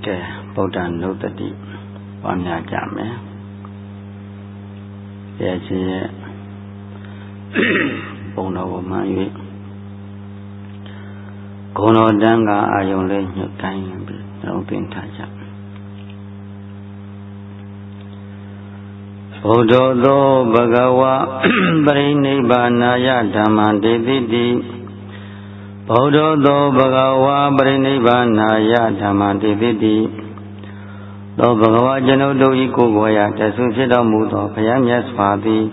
ကဲဗုဒ္ဓနုတ္တိပွားများကြမယ်။ရဲ့ရှင်ရဲ့ဘုံတော်ကိုမှန်၍ဂုဏ်တော်တန်ခါအာယုံလေးညှို့ကိုင်းပြီးလုံးသိထားကြ။ဘုဒ္ဓသောဘဂဝါပရိနိဗ္ဗာနာယဓမ္မံတေတိတိဗုဒ္ဓသောဘဂဝါပရိနိဗ္ဗာနာယဓမ္မံတေတိတိသောဘဂဝါကျွန်ုပ်တို့၏ကိုယ်ကိုယ်ရာတဆုဖြစ်တော်မူသောဘုရားမြတ်စွာသည်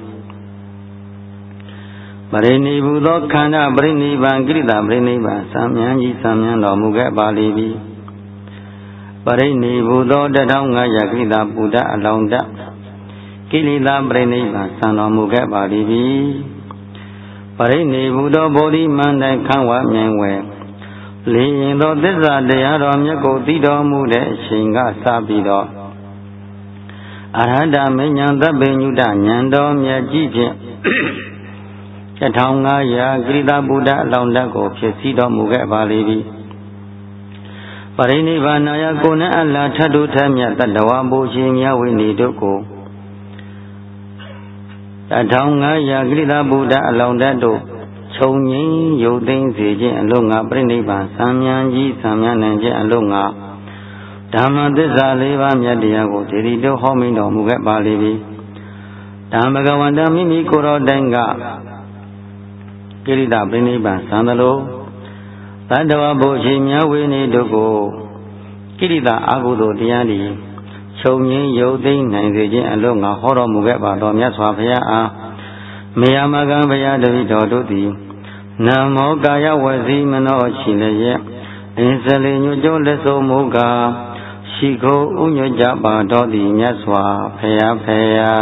ပရိနိဗ္ဗူသောခန္ဓာပရိနိဗ္ဗာန်ကိရိတာပရိနိဗ္ဗာန်စံမြန်းကြီးစံမြန်းတော်မူခဲ့ပါလိမ့်မည်ပရိနိဗ္ဗူသော1500ကိရိတာပုဒ္ဒအလောင်းတကိလေသာပရိနိဗ္ဗာန်စံတော်မူခဲ့ပါလိမ့်မည်ပရိနိဗ္ဗူသောဘောဓိမန္တန်ခံဝမြင်ဝဲလင်းရင်သောသစ္စာတရားတော်မြတ်ကိုသိတော်မူတဲ့အချိန်ကစပြီးတော့အရဟတမဉ္ဇဉ်သဗ္ဗညုတဉာဏ်တော်မြတ်ကြီးဖြင့်1500ကိရိတာဗုဒ္ဓအလောင်းတကိုဖြစ်စည်းတော်မူခဲ့ပါလိမ့်မည်ပရိနိဗ္ဗာန်ယကိုနဲ့အလ္လာထတ်တို့ထမြတ်တတဝဘုရှင်မြတ်ဝိနည်းတို့ကို1500ကိရိတာဗုဒ္ဓအလောင်းတတို့ခြုံငိမ့်ရုပ်သိမ်းစေခြင်းအလို့ငါပြိဋိဘံစံမြန်းကြီးစံမြန်းနိုင်ခြင်းအလို့ငါဓမ္မသစ္စာ၄ပါးမြတ်တရားကိုဒေဒီတို့ဟောမိန်တော်မူခဲ့ပါလိမ့်မည်ဓမ္မဘဂဝန္တမိမိကိုယ်တော်တိုင်ကကိရိတာပြိဋိဘံစံသလိုတတ္တဝဘုရှင်မြတ်ဝိနည်းတို့ကိုကိရိတာအာဟုသောတရားသည်ခြုံငိမ့်ရုပ်သိမ်းနိုင်စေခြင်းအလို့ငါဟောတော်မူခဲ့ပါတော်မြတ်စွာဘုရားအားမေယမကံဘုရားတပည့်တော်တို့သည်နမောကာယဝစီမနောရှိလျက်အင်းစလေညွတ်ကျိုးလက်ဆုံးမူကားရှိခိုးဥညွတ်ကြပါတော်သည်မြတ်စွာဘုရားဖေယာ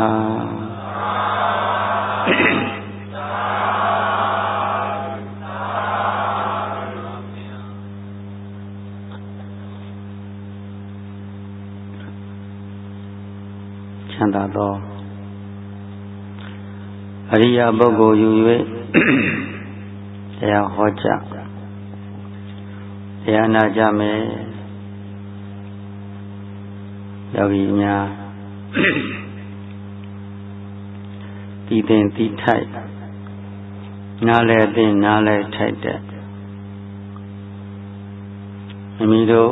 ချမ်းသာသောအရိယာပုဂ္ဂိုလ်ယူ၍တရားဟောကြားတရားနာကြမယ်ယောဂီများတည်တင်တည်ထိုက်နားလဲတင်နားလဲထိုက်တဲ့မိမိတို့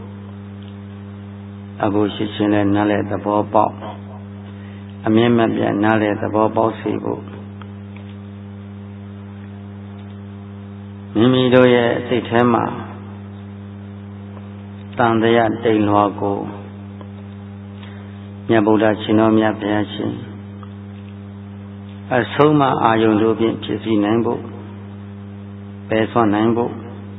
အခုရှိချင်းလဲနားလဲသဘောပေါက်အမြင့်မပြတ်နားလဲသဘောပေါက်စေဖို့မိမိတို့ရဲ့စိတ်ထဲမှာတန်တရားတိမ်လွှာကိုမြတ်ဗုဒ္ဓရှင်တော်မြတ်ဘုရားရှင်အဆုံးမအာယုန်တို့ဖြင့်ဖြစ်စီနိုင်ဖို့ပယ်ဆွနိုင်ဖို့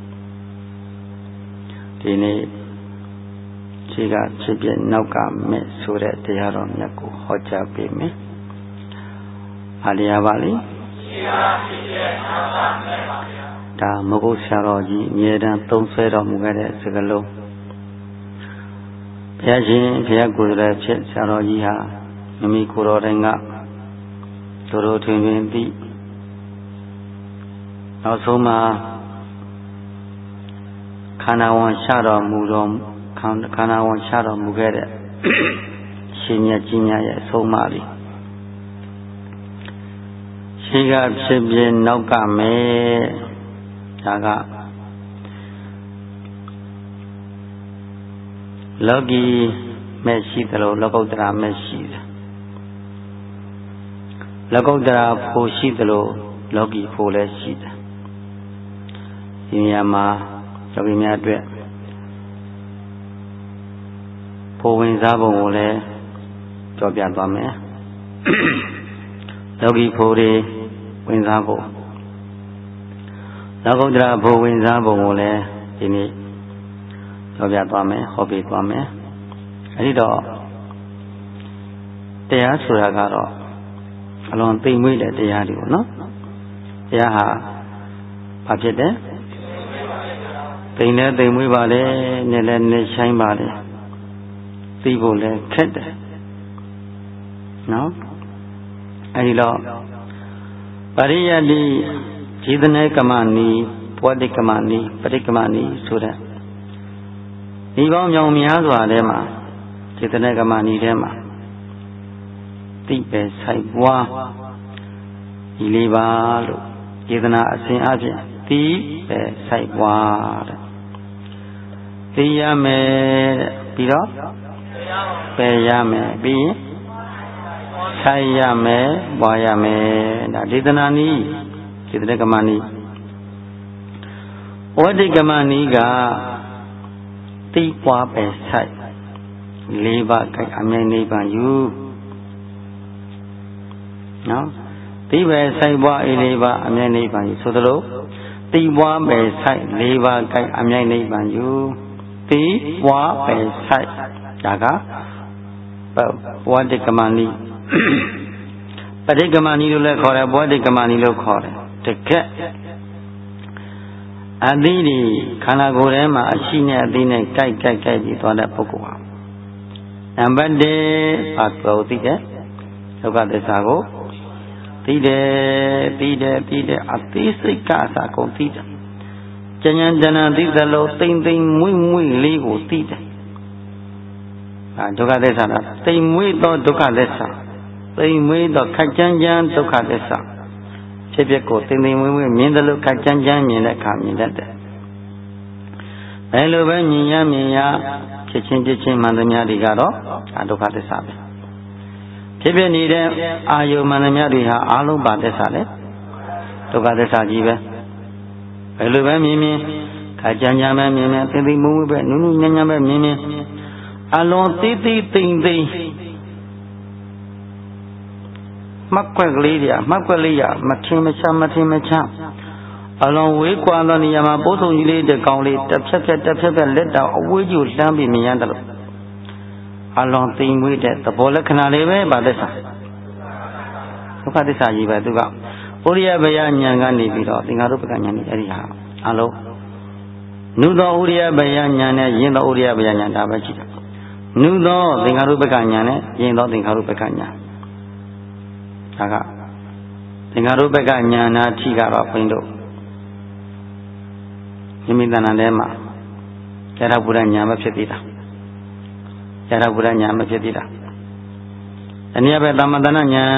ဒီနေ့ခြေကဖြစ်ပြနောက်ကမဲ့ဆိုတဲ့တရားတော်မြတ်ကိုဟောကြားပေးမယ်။အားတရားပါလိ။ခြေကဖြစ်ပြနောက်ကမဲ့ပါဗျာ။ဒါမဟုတ်ဆရာတော်ကြီးအမြဲတမ်းသုံးဆွဲတော်မူခဲ့တဲ့စကားလုံး။ဘုရားရှင်ဘုရားကိုယ်တော်ဖြစ်ဆရာတော်ကြီးဟာမိမိကိုယ်တော်တိုင်ကတို့ထွင်ထွင်ပြီးနောက်ဆုံးမှာခန္ဓာဝန်ရှာတော်မူတော်ခန္ဓာဝန်ရှာတော်မူခဲ့တဲ့ရှင်မြတ်ကြီးများရဲ့အဆုံးအမလေးရှိကဖြစ်ပြနောက်ကမဲ့ဒါကလောကီမဲ့ရှိသလိုလောကုတ္တရာမဲ့ရှိတယ်လောကုတ္တရာဖို့ရှိသလိုလောကီဖို့လည်းရှိတယ်ဒီနေရာမှာယောဂီများအတွက်ဖို့ဝင်စားပုံကိုလည်းကြောပြသွားမယ်လောကီဖို့တွေဝင်စားဖို့လောကုတ္တရာဖို့ဝင်စားပုံကိုလည်းဒီနေ့ကြောပြသွားမယ်ဟောပြသွားမယ်အဲဒီတော့တရားဆိုတာကတော့အလွန်သိမ်မွေ့တဲ့တရားတွေပေါ့နော်တရားဟာဘာဖြစ်တယ်သိမ်လည်းသိမ်မွေ့ပါလေနဲ့လည်းနဲ့ဆိုင်ပါလေသိဖို့လည်းခက်တယ်နော်အဲဒီတော့ပရိယတ္တိခြေတနေကမနီဘဝတိကမနီပရိကမနီဆိုတဲ့ဒီပေါင်းမြောင်များစွာထဲမှာစေတနာကမဏီထဲမှာတိပဲဆိုင်ပွားဒီလေးပါလို့စေတနာအစဉ်အဖြင့်တိပဲဆိုင်ပွားတဲ့သိရမယ်တဲ့ပြီးတော့ပဲရမယ်ပြီးရင်ဆိုင်ရမယ်ပွားရမယ်ဒါစေတနာနည်းစေတနာကမဏီဝတ္တိကမဏီကတိပွားပဲဆိုင်လေးပါးကိုက်အမြဲနိဗ္ဗာန်ယူနော်တိပဲဆိုင်ပွားအေးလေးပါးအမြဲနိဗ္ဗာန်ယူဆိုသလိုတိပွားပဲဆိုင်လေးပါးကိုက်အမြဲနိဗ္ဗာန်ယူတိပွားပဲဆိုင်ဒါကဝတ္တိကမဏီပဋိကမဏီလို့လည်းခေါ်တယ်ဝတ္တိကမဏီလို့ခေါ်တယ်တကက်အသီးဒီခန္ဓာကိုယ်ထဲမှာအရှိနဲ့အသီးနဲ့ကြိုက်ပြီးသွားတဲ့ပုဂ္ဂိုလ်ဟာနံပါတ်1ဘာကိုသိတယ်ဒုက္ခသစ္စာကိုသိတယ်အသေးစိတ်ကအစာကုန်သိတယ်ဉာဏ်သိသလိုတိမ်မွေ့လေးကိုသိတယ်ဒုက္ခသစ္စာလားတိမ်မွေ့သောဒုက္ခသစ္စာတိမ်မွေ့သောခက်ကြမ်းဒုက္ခသစ္စာဖြစ်ဖြစ်ကိုတိမ်မွေ့မြင်တယ်လို့ခက်ကြမ်းမြင်တဲ့အခါမြင်တတ်တယ်ဘယ်လိုပဲမြင်ရဖြစ်ချင်းမှန်သမျှတွေကတော့ဒုက္ခသစ္စာပဲဖြစ်နေတဲ့အာယုမှန်သမျှတွေဟာအလုံးပါသစ္စာလေဒုက္ခသစ္စာကြီးပဲဘယ်လိုပဲမြင်ခက်ကြမ်းပဲမြင်တိမ်မွေ့ပဲနုညံ့ပဲမြင်အလွန်တိမ်မှတ်ွက်ကလေးတွေမှတ်ွက်လေးရမထင်မချအလွန်ဝေးကွာသောနေရာမှာပိုးဆုံကြီးလေးတစ်ကောင်လေးတစ်ဖြက်လက်တောင်အဝေးကြီးကိုလှမ်းပြီးမြင်ရတယ်လို့အလွန်သိမ်မွေ့တဲ့သဘောလက္ခဏာလေးပဲဗာသစ္စာဒုက္ခသစ္စာကြီးပဲသူကဥရိယဘယဉာဏ်ကနေပြီးတော့သင်္ခါရုပ္ပကဉာဏ်นี่အဲ့ဒီဟာအလုံးနုသောဥရိယဘယဉာဏ်နဲ့ယဉ်သောဥရိယဘယဉာဏ်ဒါပဲရှိတယ်နုသောသင်္ခါရုပ္ပကဉာဏ်နဲ့ယဉ်သောသင်္ခါရုပ္ပကဉာဏ်ဒါကသင်္ခါရုပ္ပကဉာဏ်နာထိကတော့ဘုန်းတို့မိမိတဏ္ဍာထဲမှာကျရဗုဒ္ဓဉာဏ်မဖြစ်သေးတာကျရဗုဒ္ဓဉာဏ်မဖြစ်သေးတာအနည်းပဲသမတနာဉာဏ်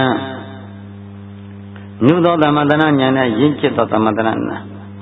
ညုသောသမတနာဉာဏ်နဲ့ယဉ်ကျက်သောသမတနာဉာဏ်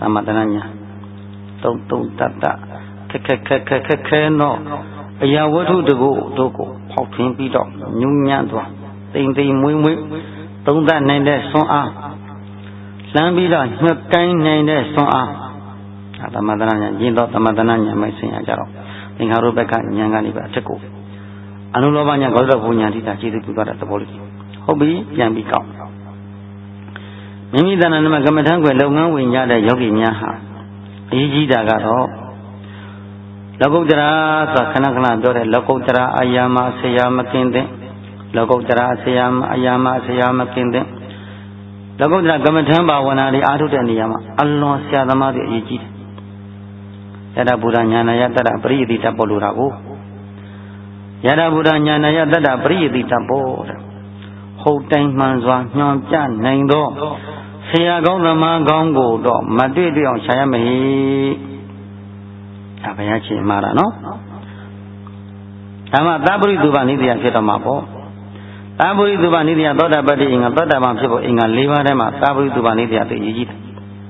တုံတတခက်သောအရာဝတ္ထုတို့ကိုဖောက်ထွင်းပြီးတော့ညှဉ်းညံ့သွားတိမ်မွေ့သုံးသပ်နိုင်တဲ့ဆွမ်းအားလမ်းပြီးတော့ညှက်ကိုင်းနိုင်တဲ့ဆွမ်းအားသမတနာဉာဏ်ယဉ်သောသမတနာဉာဏ်မိုက်ဆင်ရကြတော့သင်္ခါရုပ္ပကဉာဏ်ကနေပဲအချက်ကိုအနုလောဘဉာဏ်ဂေါတဘုဉာဏ်တိတာခြေသူပြုသွားတဲ့သဘောလေးဟုတ်ပြီပြန်ပြီးကောက်မိမိတဏ္ဍာမှာကမ္မထံွယ်လုပ်ငန်းဝင်ကြတဲ့ယောဂီများဟာအရေးကြီးတာကတော့လောကုတ္တရာဆိုခဏပြောတဲ့လောကုတ္တရာအာယာမဆေယမကင်းတဲ့လောကုတ္တရာဆေယမအာယာမဆေယမကင်းတဲ့လောကုတ္တရာကမ္မထံဘာဝနာတွေအားထုတ်တဲ့နေရာမှာအလွန်ဆရာသမားတွေအရေးကြီးတယ်ယတဗုဒ္ဓဉာဏယတ္တပရိယတိတပေါ်လို့တာကိုယတဗုဒ္ဓဉာဏယတ္တပရိယတိတပေါ်တဲ့ဟုတ်တိုင်းမှန်စွာညွှန်ပြနိုင်သောဆရာကောင်းသမားကောင်းကိုတော့မတွေ့အောင်ရှာရမည်ဒါဘုရားရှင်မှာတာနော်ဒါမှသဗ္ဗရိသုဘနိတယဖြစ်တော့မှာပေါ့သဗ္ဗရိသုဘနိတယသောတာပတ္တိအင်္ဂါသောတာပန်ဖြစ်ဖို့အင်္ဂါ၄ပါးထဲမှာသဗ္ဗရိသုဘနိတယသိရေးကြီးတယ်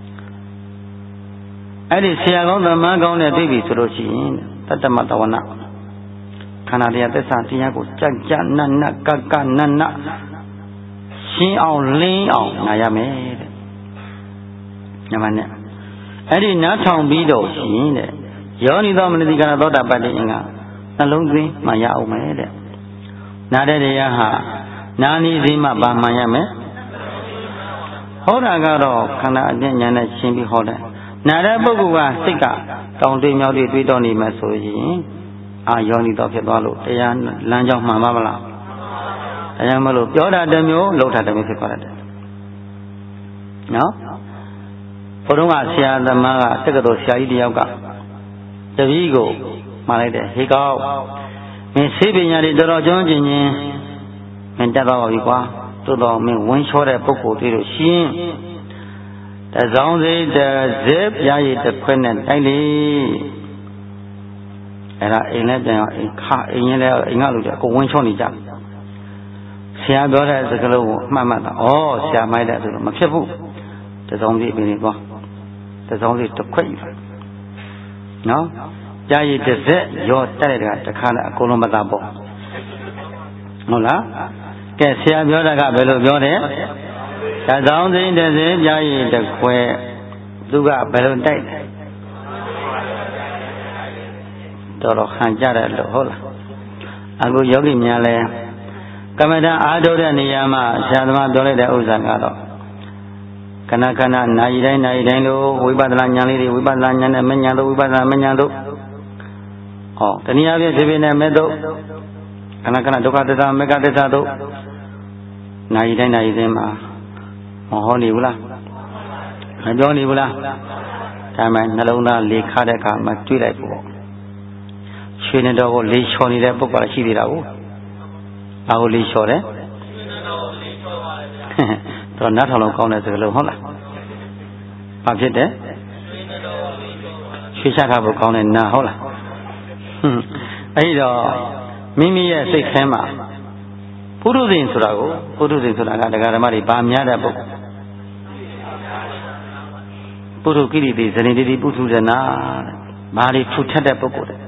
အဲ့ဒီဆရာကောင်းသမားကောင်းနဲ့တွေ့ပြီဆိုလို့ရှိရင်တတ္တမတဝနာခန္ဓာတရားသစ္စာတရားကိုကြနတ်ကနတ်ရှင်းအောင်လင်းအောင်နာရမယ်တဲ့ညမနဲ့အဲ့ဒီနားထောင်ပြီးတော့ရှင်တဲ့ယောနိသောမနတိကရသောတာပတ္တိအင်္ဂါနှလုံးသွင်းမှရအောင်မယ်တဲ့နာတဲ့တရားဟာနာနီစီမှပါမှန်ရမယ်ဟောတာကတော့ခန္ဓာအကျဉ်းဉာဏ်နဲ့ရှင်းပြီးဟောတယ်နာတဲ့ပုဂ္ဂိုလ်ကစိတ်ကတောင်းတမြောက်တွေတွေးတော့နေမှဆိုရင်အာယောနိသောဖြစ်သွားလို့တရားလမ်းကြောင်းမှန်ပါမလားတရားမလို့ပြောတာတစ်မျိုးလုပ်တာတစ်မျိုးဖြစ်သွားတယ်နော်ဘုရားကဆရာသမားကတက္ကသိုလ်ဆရာကြီးတယောက်ကတပည့်ကိုမှာလိုက်တယ်ဟေးကောက်မင်းဆေးပညာတွေတော်ကျွမ်းကျင်ချင်းမင်းတက်တော့ပြီကွာသို့တော်မင်းဝင်းချောတဲ့ပုဂ္ဂိုလ်တွေလို့ရှင်းတစောင်းစိတ်တဇက်ပြားရည်တစ်ခွက်နဲ့တိုက်လေ era အိမ်လည်းပြန်ရောအိမ်ခအိမ်လည်းအိမ်ကလူတွေကိုဝင်းချောနေကြဆရာပြောတဲ့စကားလုံးကိုအမှတ်မှတ်တာဩဆရာမိုက်တဲ့ဆိုတော့မဖြစ်ဘူးတစောင်းစီပြင်နေသွားတစောင်းစီတစ်ခွက်ယူနော်ကြာရည်တစ်စက်ရောတက်တဲ့တခါနဲ့အကုန်လုံးမသာပေါ့ဟုတ်လားကဲဆရာပြောတာကဘယ်လိုပြောတယ်တစောင်းစီတစ်စက်ကြာရည်တစ်ခွက်သူကဘယ်လိုတိုက်တယ်တော်တော်ခံကြတယ်လို့ဟုတ်လားအခုယောဂီများလဲကမ္မဋ္ဌာန်းအားထုတ်တဲ့နေရာမှာဆရာသမားပြောလိုက်တဲ့ဥစ္စာကတော့ခဏခဏနာရီတိုင်းလို့ဝိပဿနာဉာဏ်လေးတွေဝိပဿနာဉာဏ်နဲ့မဉာဏ်တို့ဝိပဿနာမဉာဏ်တို့ဟောတနည်းအားဖြင့်ဒီပြင်းနဲ့မဲ့တို့ခဏခဏဒုက္ခသစ္စာမေဃသစ္စာတို့နာရီတိုင်းမှာမဟောနေဘူးလားမပြောနေဘူးလားဒါမှနှလုံးသားလေခတဲ့အခါမှတွေးလိုက်ပေါ့ရွှေနေတော်ကိုလေလျှော်နေတဲ့ပုဂ္ဂိုလ်ရှိသေးတာကိုဘာကိုလေလျှော်တယ်တော့နားထောင်လို့ကောင်းတဲ့စကားလုံးဟုတ်လားဘာဖြစ်တယ်ရွှေချတာဖို့ကောင်းတဲ့နာဟုတ်လားအဲ့တော့မိမိရဲ့စိတ်ထဲမှာပုထုဇဉ်ဆိုတာကဒကာဓမ္မတွေဗာများတဲ့ပုဂ္ဂိုလ်ပုထုကိရိတိဇနိတိပုထုဇနာဘာတွေထူထပ်တဲ့ပုဂ္ဂိုလ်တွေ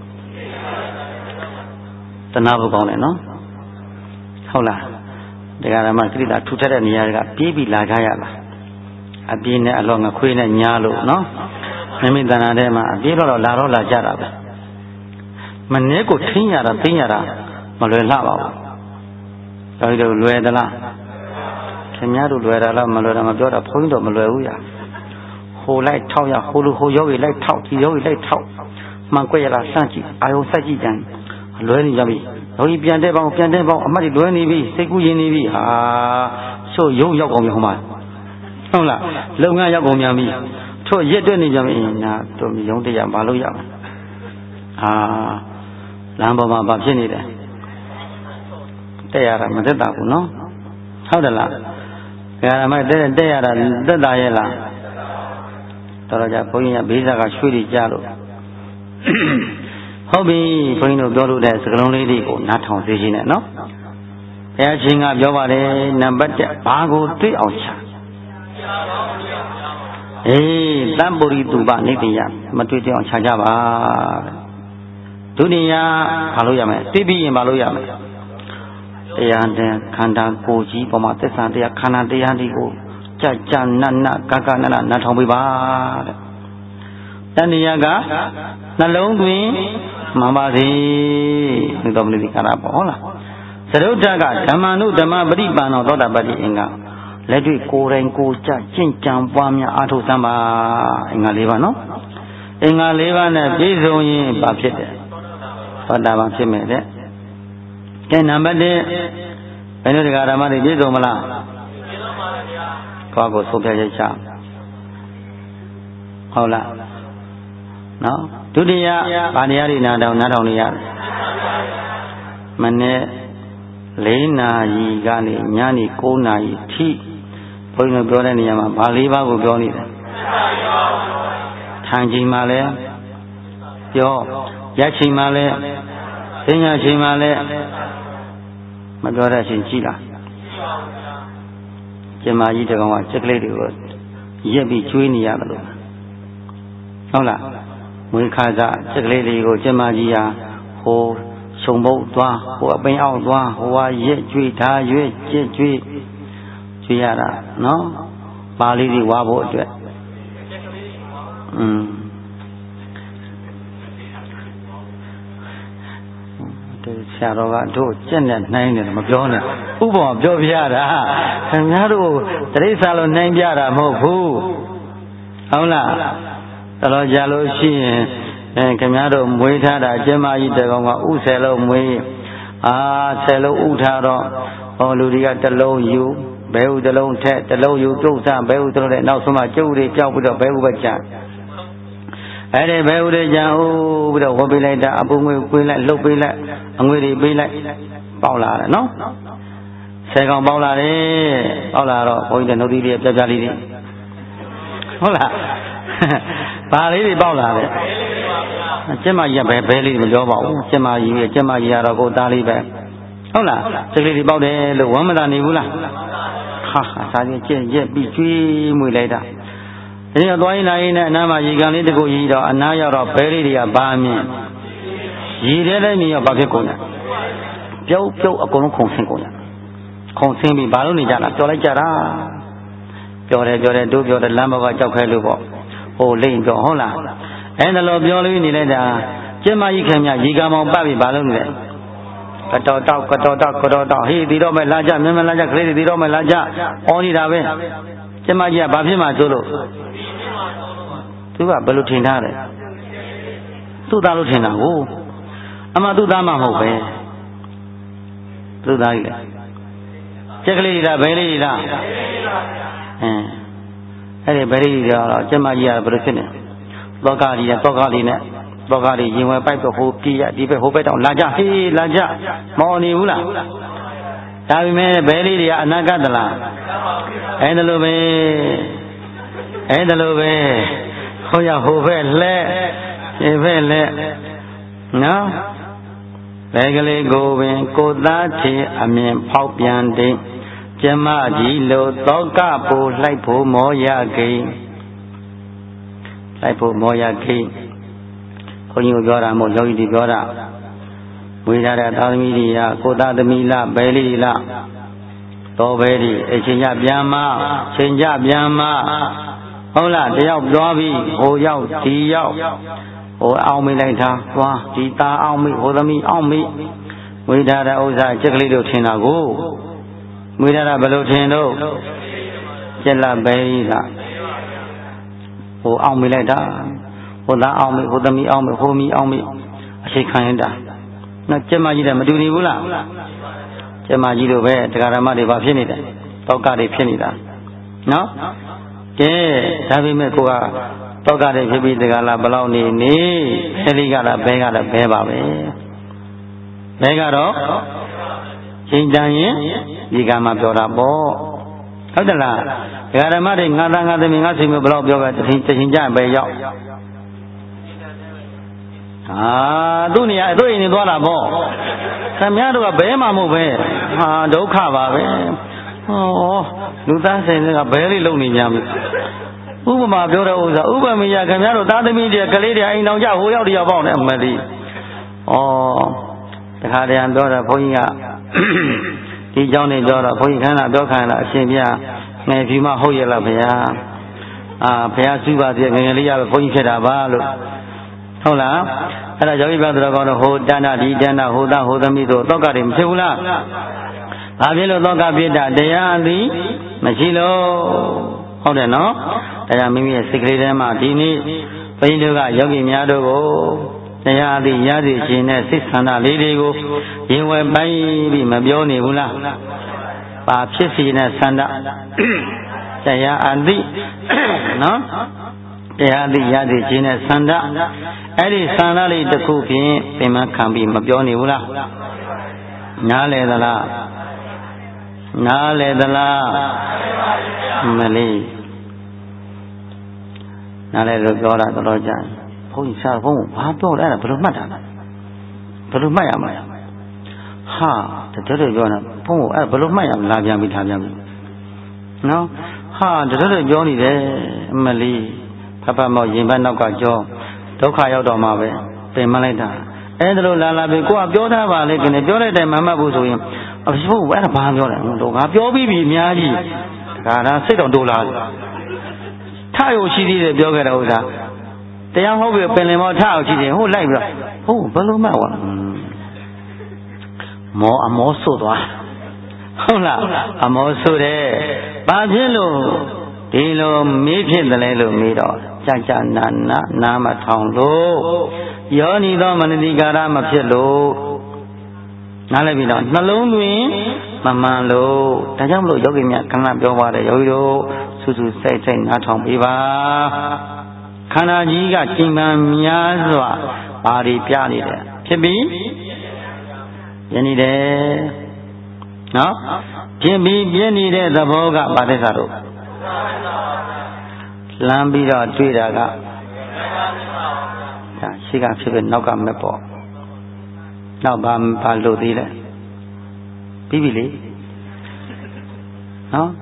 တနာဖို့ကောင်းတယ်နော်ဟုတ်လားဒကာဓမ္မကိရိတာထူထပ်တဲ့နေရာတွေကပြေးပြီးလာကြရလားအပြေးနဲ့အလောငခွေးနဲ့ညားလို့နော်မိမိတဏ္ဍာထဲမှာအပြေးတော့လာကြတာပဲမနည်းကိုထင်းရတာသိရတာမလွယ်လှပါဘူးဒါကြတော့လွယ်သလားခင်ဗျားတို့လွယ်တာလားမလွယ်တာမပြောတာဘုန်းကြီးတော့မလွယ်ဘူးရဟိုလိုက်ထောက်ရဟိုလိုဟိုယောဂီလိုက်ထောက်ဒီယောဂီလိုက်ထောက်မှန်ကွက်ရလားစမ်းကြည့်အာယုံဆက်ကြည့်ကြတယ်လွယ်နေကြပြီယောဂီပြန်တဲ့ပေါင်းအမှတ်တွေလွယ်နေပြီစိတ်ကူးရင်နေပြီဟာဆိုရုံရောက်ကုန်ပြီဟိုမှာဟုတ်လားလုပ်ငန်းရောက်ကုန်ပြန်ပြီထို့ရက်တွက်နေကြပြီညာတို့ရုံတရားမလုပ်ရဘူးလမ်းပေါ်မှာဘာဖြစ်နေတယ်တက်ရတာမတက်တာဘူးနော်ဟုတ်တယ်လားဘယ်ရမှာတက်ရတာတက်တာရဲ့လားတော်ကြဘုန်းကြီးကဘေးစားကရွှေတွေကြားလို့ဟုတ်ပြီဘုန်းကြီးတို့ပြောလို့တဲ့စကလုံးလေးတွေကိုနားထောင်စေခြင်းနဲ့နော်ဘုရားရှင်ကပြောပါတယ်နံပါတ်1ဘာကိုတွေ့အောင်ချတံပုရိတုပနိတိယမတွေ့တဲ့အောင်ချကြပါဒုတိယဘာလို့ရမလဲသိပြီးရင်ဘာလို့ရမလဲတရားတဲ့ခန္ဓာကိုယ်ကြီးပေါ်မှာသစ္စာတရားခန္ဓာတရားတွေကိုကြနတ်ကနနာထောင်ပေးပါတဲ့တဏှာကနှလုံးသွင်းမှန်ပါစေဒီတော်မလေးခန္ဓာပေါ့ဟုတ်လားသရုတ်တကဓမ္မနုဓမ္မပရိပန္နောသောတာပတ္တိအင်္ဂါလက်တွေ့ကိုယ်တိုင်ကိုယ်ကြကျင့်ကြံပွားများအားထုတ်စမ်းပါအင်္ဂါ၄ပါးနော်အင်္ဂါ၄ပါးနဲ့ပြည့်စုံရင်ဘာဖြစ်တယ်သောတာပန်ဖြစ်မယ်တဲ့ကဲနံပါတ်1ဘယ်လိုတရားဓမ္မတွေပြည့်စုံမလားကိုယ်ဆုံးဖြတ်ချက်ချဟုတ်လားနော်ဒုတိယဗာတရားတွေနားထောင်နေရတယ်မနေ့4 နာရီကနေညနေ9 နာရီထိဘုန်းကြီးတို့ပြောတဲ့နေရာမှာဗာ၄ပါးကိုပြောနေတယ်ထိုင်ချိန်မှာလည်းပြောရက်ချိန်မှာလည်းပညာချိန်မှာလည်းမပြောတဲ့အချိန်ကြည့်လားကျမကြီးတကောင်ကစက်ကလေးတွေကိုရက်ပြီးကျွေးနေရတယ်လို့ဟုတ်လားဝိခါစားစက်ကလေးတွေကိုကျမကြီးဟာဟိုခြုံပုတ်သွားဟိုအပင်အောက်သွားဟိုဟာရက်ကျွေးထားရွေးကြည့်ကျွေးရတာနော်ပါဠိတွေဝါဖို့အတွက်ဆရာတော်ကတို့ကျက်နဲ့နှိုင်းတယ်မပြောနဲ့ဥပမာပြောပြရတာခင်ဗျားတို့တရိစ္ဆာလိုနှိုင်းပြတာမဟုတ်ဘူးဟုတ်လားတော်ကြလို့ရှိရင်ခင်ဗျားတို့မွေးထားတာကျမကြီးတကောင်ကဥ10လုံးမွေး10လုံးဥထားတော့ဟောလူတွေကတစ်လုံးယူဘဲဥတစ်လုံးထက်တစ်လုံးယူပြုတ်စားဘဲဥတစ်လုံးနဲ့နောက်ဆုံးမှကျုပ်တွေပြောက်ပြီးတော့ဘဲဥပဲကြာအဲ့ဒီဘဲဥတွေကြာပြီးတော့ဝတ်ပေးလိုက်တာအပူငွေပေးလိုက်လှုပ်ပေးလိုက်အငွေတွေပေးလိုက်ပေါက်လာတယ်နော်10ကောင်ပေါက်လာတယ်ပေါက်လာတော့ဘုန်းကြီးတဲ့နှုတ်သီးလေးပြပြလေးတွေဟုတ်လားဘာလေးတွေပေါက်လာတယ်ကျမကြီးကဘယ်လေးမပြောပါဘူးကျမကြီးကတော့ကိုသားလေးပဲဟုတ်လားစိတ်ကလေးတွေပေါက်တယ်လို့ဝမ်းမသာနေဘူးလားဟာစာကြီးကျင့်ရက်ပြီးကျွေးမွေလိုက်တာဒီတော့သွားရင်လာရင်နဲ့အနားမှာရေကန်လေးတစ်ခုကြီးတော့အနားရောက်တော့ဘဲလေးတွေကဘာမြင်ရေထဲလည်းမြင်ရောဘာဖြစ်ကုန်လဲပြုတ်အကုန်လုံးခုန်ဆင်းကုန်ရခုန်ဆင်းပြီးဘာလို့နေကြလားပြောလိုက်ကြတာပြောတယ်တို့ပြောတယ်လမ်းဘောကကြောက်ခဲလို့ပေါ့ဟိုလိမ့်ပြောဟုတ်လားအဲ့ဒါလို့ပြောလို့နေလိုက်တာကျမကြီးခင်ဗျရေကန်မောင်ပတ်ပြီးဘာလို့နေလဲကတော်တောက်ဟေးဒီတော့မဲ့လာကြမင်းမလာကြကလေးတွေဒီတော့မဲ့လာကြအော်နေတာပဲကျမကြီးကဘာဖြစ်မှဆိုလို့သူကဘယ်လိုထင်ထားလဲသူ့သားလို့ထင်တာကိုအမှသူ့သားမှမဟုတ်ပဲသူ့သားကြီးလေကျက်ကလေးလားဘယ်လေးလားအဲ့ဒီဘယ်လေးတော့ကျမကြီးကဘယ်လိုဖြစ်နေလောကကြီးနဲ့တောကလေးနဲ့လောကကြီးရင်ဝယ်ပိုက်တော့ဟိုပြေးရဒီဘက်ဟိုဘက်တောင်လာကြဟေးလာကြမော်နေဘူးလားဒါပေမဲ့ဘယ်လေးတွေကအနာဂတ်သလားအဲ့ဒါလိုပဲဟိုရဟိုဘက်လှဲ့ဒီဘက်လှဲ့နော်ဘယ်ကလေးကိုပင်ကိုသားချေအမြင်ဖောက်ပြန်တဲ့ကျမကြီးလိုတောကပူလိုက်ဖို့မောရကိဘုန်းကြီးကိုပြောတာမဟုတ်ယောဂီတွေပြောတာဝေထားတဲ့သာသမီတွေကကိုသားသမီးလားဘယ်လေးလားတော်ပဲဒီအချိန်ကြပြန်မဟုတ်လားတယောက်ပြောပြီးဟိုရောက်ဒီရောက်ဟိုအောင်မိလိုက်တာသွားဒီသားအောင်မိဟိုသမီးအောင်မိဝေထားတဲ့ဥစ္စာချက်ကလေးတို့ထင်တာကိုဝေထားတာဘယ်လိုထင်တော့ကျက်လာပဲလားဟိုအောင်မိလိုက်တာဟိုသားအောင်မိဟိုသမီးအောင်မိဟိုမီအောင်မိအချိန်ခံရတာနော်ကျမကြီးတယ်မတူနေဘူးလားကျမကြီးတို့ပဲတရားဓမ္မတွေဘာဖြစ်နေတယ်တောကတွေဖြစ်နေတာနော်ကဲဒါပေမဲ့ကိုကတောကတွေဖြစ်ပြီးတရားလားဘလောက်နေဆယ်လေးကလားဘဲပါပဲဘဲကတော့ချိန်တန်ရင်ဒီကမှာပြောတာပေါ့ဟုတ်တယ်လားတရားဓမ္မတွေငါသားငါသမီးငါဆွေမျိုးဘလောက်ပြောပဲတစ်ချိန်ကြပဲရောက်သူ့နေရာသူ့အိမ်နေသွားတာပေါ့ခင်ဗျားတို့ကဘဲမှမဟုတ်ပဲဒုက္ခပါပဲလူသားဆိုင်ကဘဲလေးလုံနေကြပြီဥပမာပြောတဲ့ဥစ္စာဥပမာရခင်ဗျားတို့သားသမီးတွေကလေးတွေအိမ်တော်ကြဟိုရောက်တရားပေါက်နေအမလီတခါတည်းပြောတာဘုန်းကြီးကဒီเจ้าနေပြောတော့ဘုန်းကြီးခန္ဓာပြောခံတာအရှင်ပြငယ်ဖြူမဟုတ်ရဲ့လားဘုရားဘုရားစုပါသေးငယ်လေးရပဲဘုန်းကြီးဖြစ်တာပါလို့ဟုတ်လားအဲ့ဒါယောဂီပြောတော်ကောင်းတော့ဟိုတဏ္ဍဒီတဏ္ဍဟိုသားဟိုသမီးတို့တောကတွေမဖြစ်ဘူးလားဘာဖြစ်လို့တောကပြစ်တာတရားအသိမရှိလို့ဟုတ်တယ်နော်ဒါကြောင့်မိမိရဲ့စိတ်ကလေးထဲမှာဒီနေ့ဘုန်းကြီးတို့ကယောဂီများတို့ကိုတရားအသိရစေခြင်းနဲ့စိတ်ဆန္ဒလေးတွေကိုရင်ဝယ်ပိုင်းပြီးမပြောနေဘူးလားဘာဖြစ်စီနဲ့ဆန္ဒတရားအသိနော်တရားအသိရစေခြင်းနဲ့ဆန္ဒအဲ့ဒီဆန္ဒလေးတစ်ခုဖြင့်သင်္မခံပြီးမပြောနေဘူးလားနားလေသလားမလေးနားလေလို့ပြောတာတော်ကြဘုန်းကြီးဆရာဘုန်းဘာပြောလဲအဲ့ဒါဘယ်လိုမှတ်တာလဲဘယ်လိုမှတ်ရမလဲတော်ပြောနေဘုန်းအဲ့ဘယ်လိုမှတ်ရမလားပြန်ပြီးထားပြန်ပြီးနော်တော်ပြောနေတယ်အမလေးဖဖမောက်ရင်ဘက်နောက်ကကြောဒုက္ခရောက်တော့မှပဲပင်မလိုက်တာအဲ့ဒါလိုလာပြီကိုကပြောထားပါလေကနေပြောတဲ့တိုင်မမှတ်ဘူးဆိုရင်အဖို့အဲ့ဒါဘာပြောတယ်တော့ငါပြောပြီးပြီအများကြီးဒါစိတ်တော်တိုးလာတယ်ထရုံရှိသေးတယ်ပြောခဲ့တဲ့ဥစ္စာတရားဟုတ်ပြီပင်လင်မောထအောင်ရှိသေးတယ်ဟုတ်လိုက်ပြီးတော့ဘယ်လိုမှတ်ဝါအမောဆိုသွားဟုတ်လားအမောဆိုတယ်ဘာဖြစ်လို့ဒီလိုမေးဖြစ်တယ်လဲလို့မေးတော့ကြာနာမထောင်လို့ယောနီသောမနတိကာရမဖြစ်လို့နားလည်ပြီတော့နှလုံးသွင်းမမှန်လို့ဒါကြောင့်မလို့ယောဂီများခဏပြောပါတယ်ယောဂီတို့စူးစူးစိုက်နားထောင်ပေးပါခန္ဓာကြီးကကျင်ပန်းများစွာဘာတွေပြနေတယ်ဖြစ်ပြီးပြနေတယ်နော်ဖြစ်ပြီးပြနေတဲ့သဘောကဘာတဲ့စားတို့လမ်းပြီးတော့တွေ့တာကဘရှိကဖြစ်ဖြစ်နောက်ကမဲ့ပေါ့နောက်ဘာလို့သေးလဲပြီးပြီလေနော်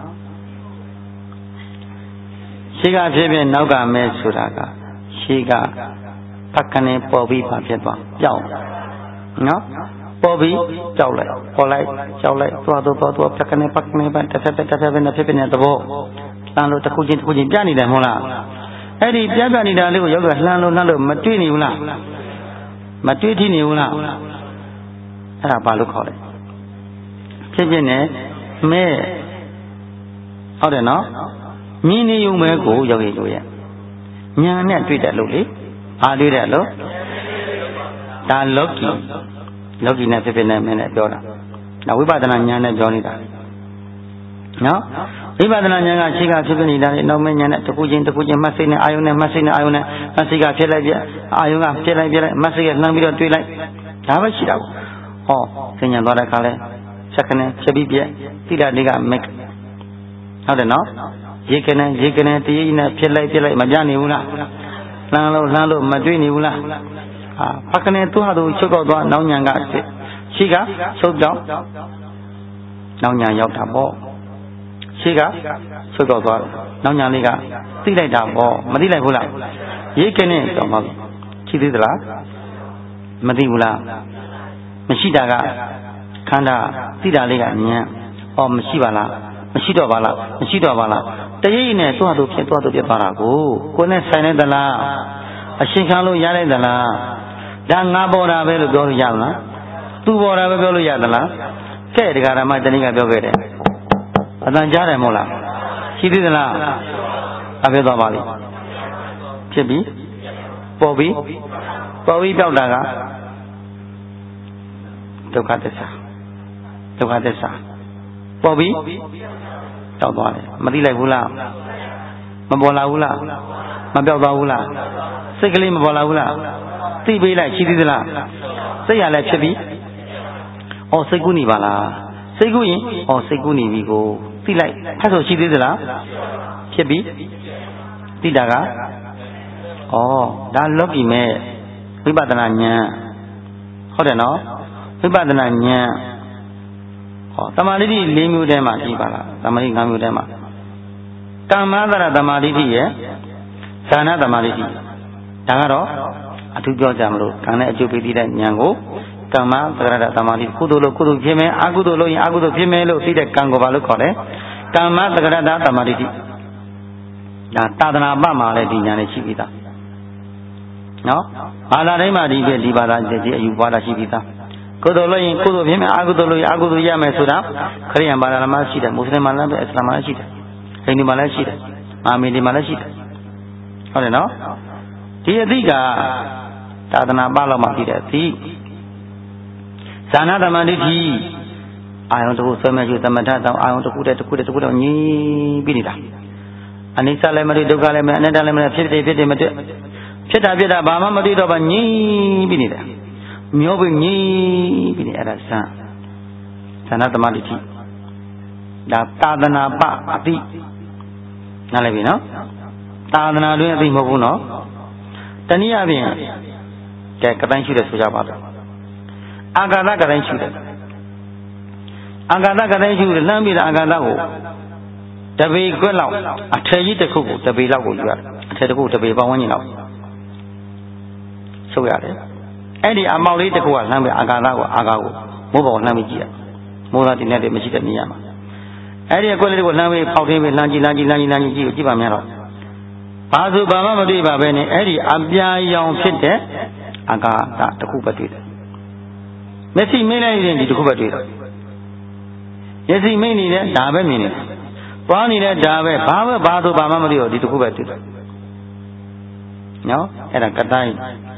ရှိကဖြစ်ဖြစ်နောက်ကမဲ့ဆိုတာကရှိကဖက်ကနေပေါ်ပြီးပါဖြစ်သွားပြောင်းနော်ပေါ်ပြီးကြောက်လိုက်ပေါ်လိုက်ကြောက်လိုက်သွားဖက်ကနေပါတစ်ဖက်နဲ့ဖြစ်တဲ့သဘောလှမ်းလို့တစ်ခုချင်းပြနေတယ်မဟုတ်လားအဲ့ဒီပြနေတာလေးကိုယောဂလှမ်းလို့မတွေ့နေဘူးလားမတွေ့ထိနေဘူးလားအဲ့ဒါဘာလို့ခေါ်လဲဖြစ်နဲ့မဲဟုတ်တယ်နော်မြင်နေုံပဲကိုယောဂီတို့ရဲ့ညာနဲ့တွေ့တယ်လို့လေအားတွေ့တယ်လို့ဒါလောကီနဲ့ဖြစ်နေမဲနဲ့ပြောတာဒါဝိပဿနာညာနဲ့ပြောနေတာနော်ဝိပဿနာဉာဏ်ကရှိကဖြစ်နေတာလေနောက်မဲ့ဉာဏ်နဲ့တစ်ခုချင်းမှတ်စိတ်နဲ့အာယုံနဲ့မှတ်စိတ်ကဖြစ်လိုက်ပြအာယုံကဖြစ်လိုက်မှတ်စိတ်ကလှမ်းပြီးတော့တွေးလိုက်ဒါပဲရှိတာပေါ့ဟောသင်ညာသွားတဲ့ခါလဲချက်ကနေဖြစ်ပြီးပြတိရလေးကမက်ဟုတ်တယ်နော်ရေကနေတရေနဲ့ဖြစ်လိုက်မပြနေဘူးလားလှမ်းလို့မတွေးနေဘူးလားဖက်ကနေသူ့ဟာသူချုပ်တော့သွားနောက်ဉာဏ်ကရှိကချုပ်တော့နောက်ဉာဏ်ရောက်တာပေါ့ရှိကဆုတ်တော့သွားနောက်ညာလေးကသိလိုက်တာပေါ့မသိလိုက်ဘူးလားရိတ်ကနေတော့မဟုတ်ရှိသေးသလားမသိဘူးလားမရှိတာကခန္ဓာသိတာလေးကဉာဏ်မရှိပါလားမရှိတော့ပါလားတရိပ်နဲ့သွားဖြစ်သွားတာကိုနဲ့ဆိုင်လိုက်သလားအရှင်ခံလို့ရလိုက်သလားဒါငါပေါ်တာပဲလို့ပြောလို့ရမလားသူပေါ်တာပဲပြောလို့ရသလားကဲတရားဓမ္မတဏိကပြောခဲ့တယ်အတန်ကြားတယ်မဟုတ်လားရှိသေးသလားအဖြစ်သွားပါလိမ့်ဖြစ်ပြီပေါ်ပြီးပြောက်တာကဒုက္ခသစ္စာပေါ်ပြီးတောက်သွားတယ်မသိလိုက်ဘူးလားမပေါ်လာဘူးလားမပြောက်သွားဘူးလားစိတ်ကလေးမပေါ်လာဘူးလားသိပေးလိုက်ရှိသေးသလားစိတ်ရလည်းဖြစ်ပြီစိတ်ကူးနေပါလားစိတ်ကူးရင်စိတ်ကူးနေပြီကိုသိလိုက်အဲ့ဆိုရှိသေးသလားဖြစ်ပြီသိတာကဒါလောကီမဲ့ဝိပဿနာဉာဏ်ဟုတ်တယ်နော်ဝိပဿနာဉာဏ်သမာဓိ၄မျိုးတည်းမှာရှိပါလားသမာဓိ၅မျိုးတည်းမှာကမ္မသရသမာဓိရဲ့ဇာနာသမာဓိဒါကတော့အထူးပြောကြမလို့ကံနဲ့အကျိုးပေးတဲ့ဉာဏ်ကိုကမ္မသရဒသမာဓိကုသိုလ်လို့ကုသိုလ်ဖြစ်မယ်အကုသိုလ်လို့ရင်အကုသိုလ်ဖြစ်မယ်လို့သိတဲ့ကံကိုဘာလို့ခေါ်လဲကမ္မသရဒသမာဓိဒါသာသနာ့မှာလည်းဒီဉာဏ်နဲ့ရှိပြီးသားနော်ဘာသာတိုင်းမှာဒီဘာသာဒီအယူဘာသာရှိပြီးသားကုသိုလ်လို့ရင်ကုသိုလ်ဖြစ်မယ်အကုသိုလ်လို့ရင်အကုသိုလ်ရမယ်ဆိုတာခရိယံဘာသာမှာရှိတယ်မွတ်စလင်မှာလည်းအစ္စလာမ်မှာလည်းရှိတယ်ဟိန္ဒူမှာလည်းရှိတယ်အာမေဒီမှာလည်းရှိတယ်ဟုတ်တယ်နော်ဒီအသိကသာသနာ့လောက်မှရှိတယ်ဒီဇာနာသမာဓိအာယုံတစ်ခုဆွဲမဲ့ယူသမထတောင်အာယုံတစ်ခုတည်းတော့ညီးပြီးနေတာအနိစ္စလည်းမတွေ့ဒုက္ခလည်းမအနတ္တလည်းမဖြစ်တယ်မတွေ့ဖြစ်တာဘာမှမတွေ့တော့ပါညီးပြီးနေတယ်မျိုးပြီးညီးပြီးနေအဲ့ဒါဇာနာသမာဓိဒါသာသနာပအတိနားလည်ပြီနော်သာသနာတွင်အတိမဟုတ်ဘူးနော်တနည်းအားဖြင့်ကတိုင်းရှိတယ်ဆိုကြပါတော့အာဂါသကတိုင်းရှိတယ်အာဂါသကတိုင်းရှိတယ်လှမ်းပြီးတာအာဂါသကိုတပေခွက်လောက်အထည်ကြီးတစ်ခုကိုတပေလောက်ကိုယူရတယ်အထည်တစ်ခုတပေပေါင်းဝန်းကျင်လောက်ဆုပ်ရတယ်အဲ့ဒီအမောက်လေးတစ်ခုကလှမ်းပြီးအာဂါသကိုမိုးပေါ်လှမ်းပြီးကြည့်ရမိုးသားတင်တဲ့မရှိတဲ့နေရာမှာအဲ့ဒီအကွက်လေးကိုလှမ်းပြီးဖောက်ထင်းပြီးလှမ်းကြည့်ကြည့်ပါများတော့ဘာဆိုဘာမှမတွေ့ပါပဲနဲ့အဲ့ဒီအပြာရောင်ဖြစ်တဲ့အာဂါသတစ်ခုပဲတွေ့တယ်မျက်စိမိတ်လိုက်ရင်ဒီတစ်ခုပဲတွေ့တယ်မျက်စိမိတ်နေတဲ့ဒါပဲမြင်နေတယ်ပွားနေတဲ့ဒါပဲဘာဆိုဘာမှမသိတော့ဒီတစ်ခုပဲတွေ့တယ်နော်အဲ့ဒါကတိုင်း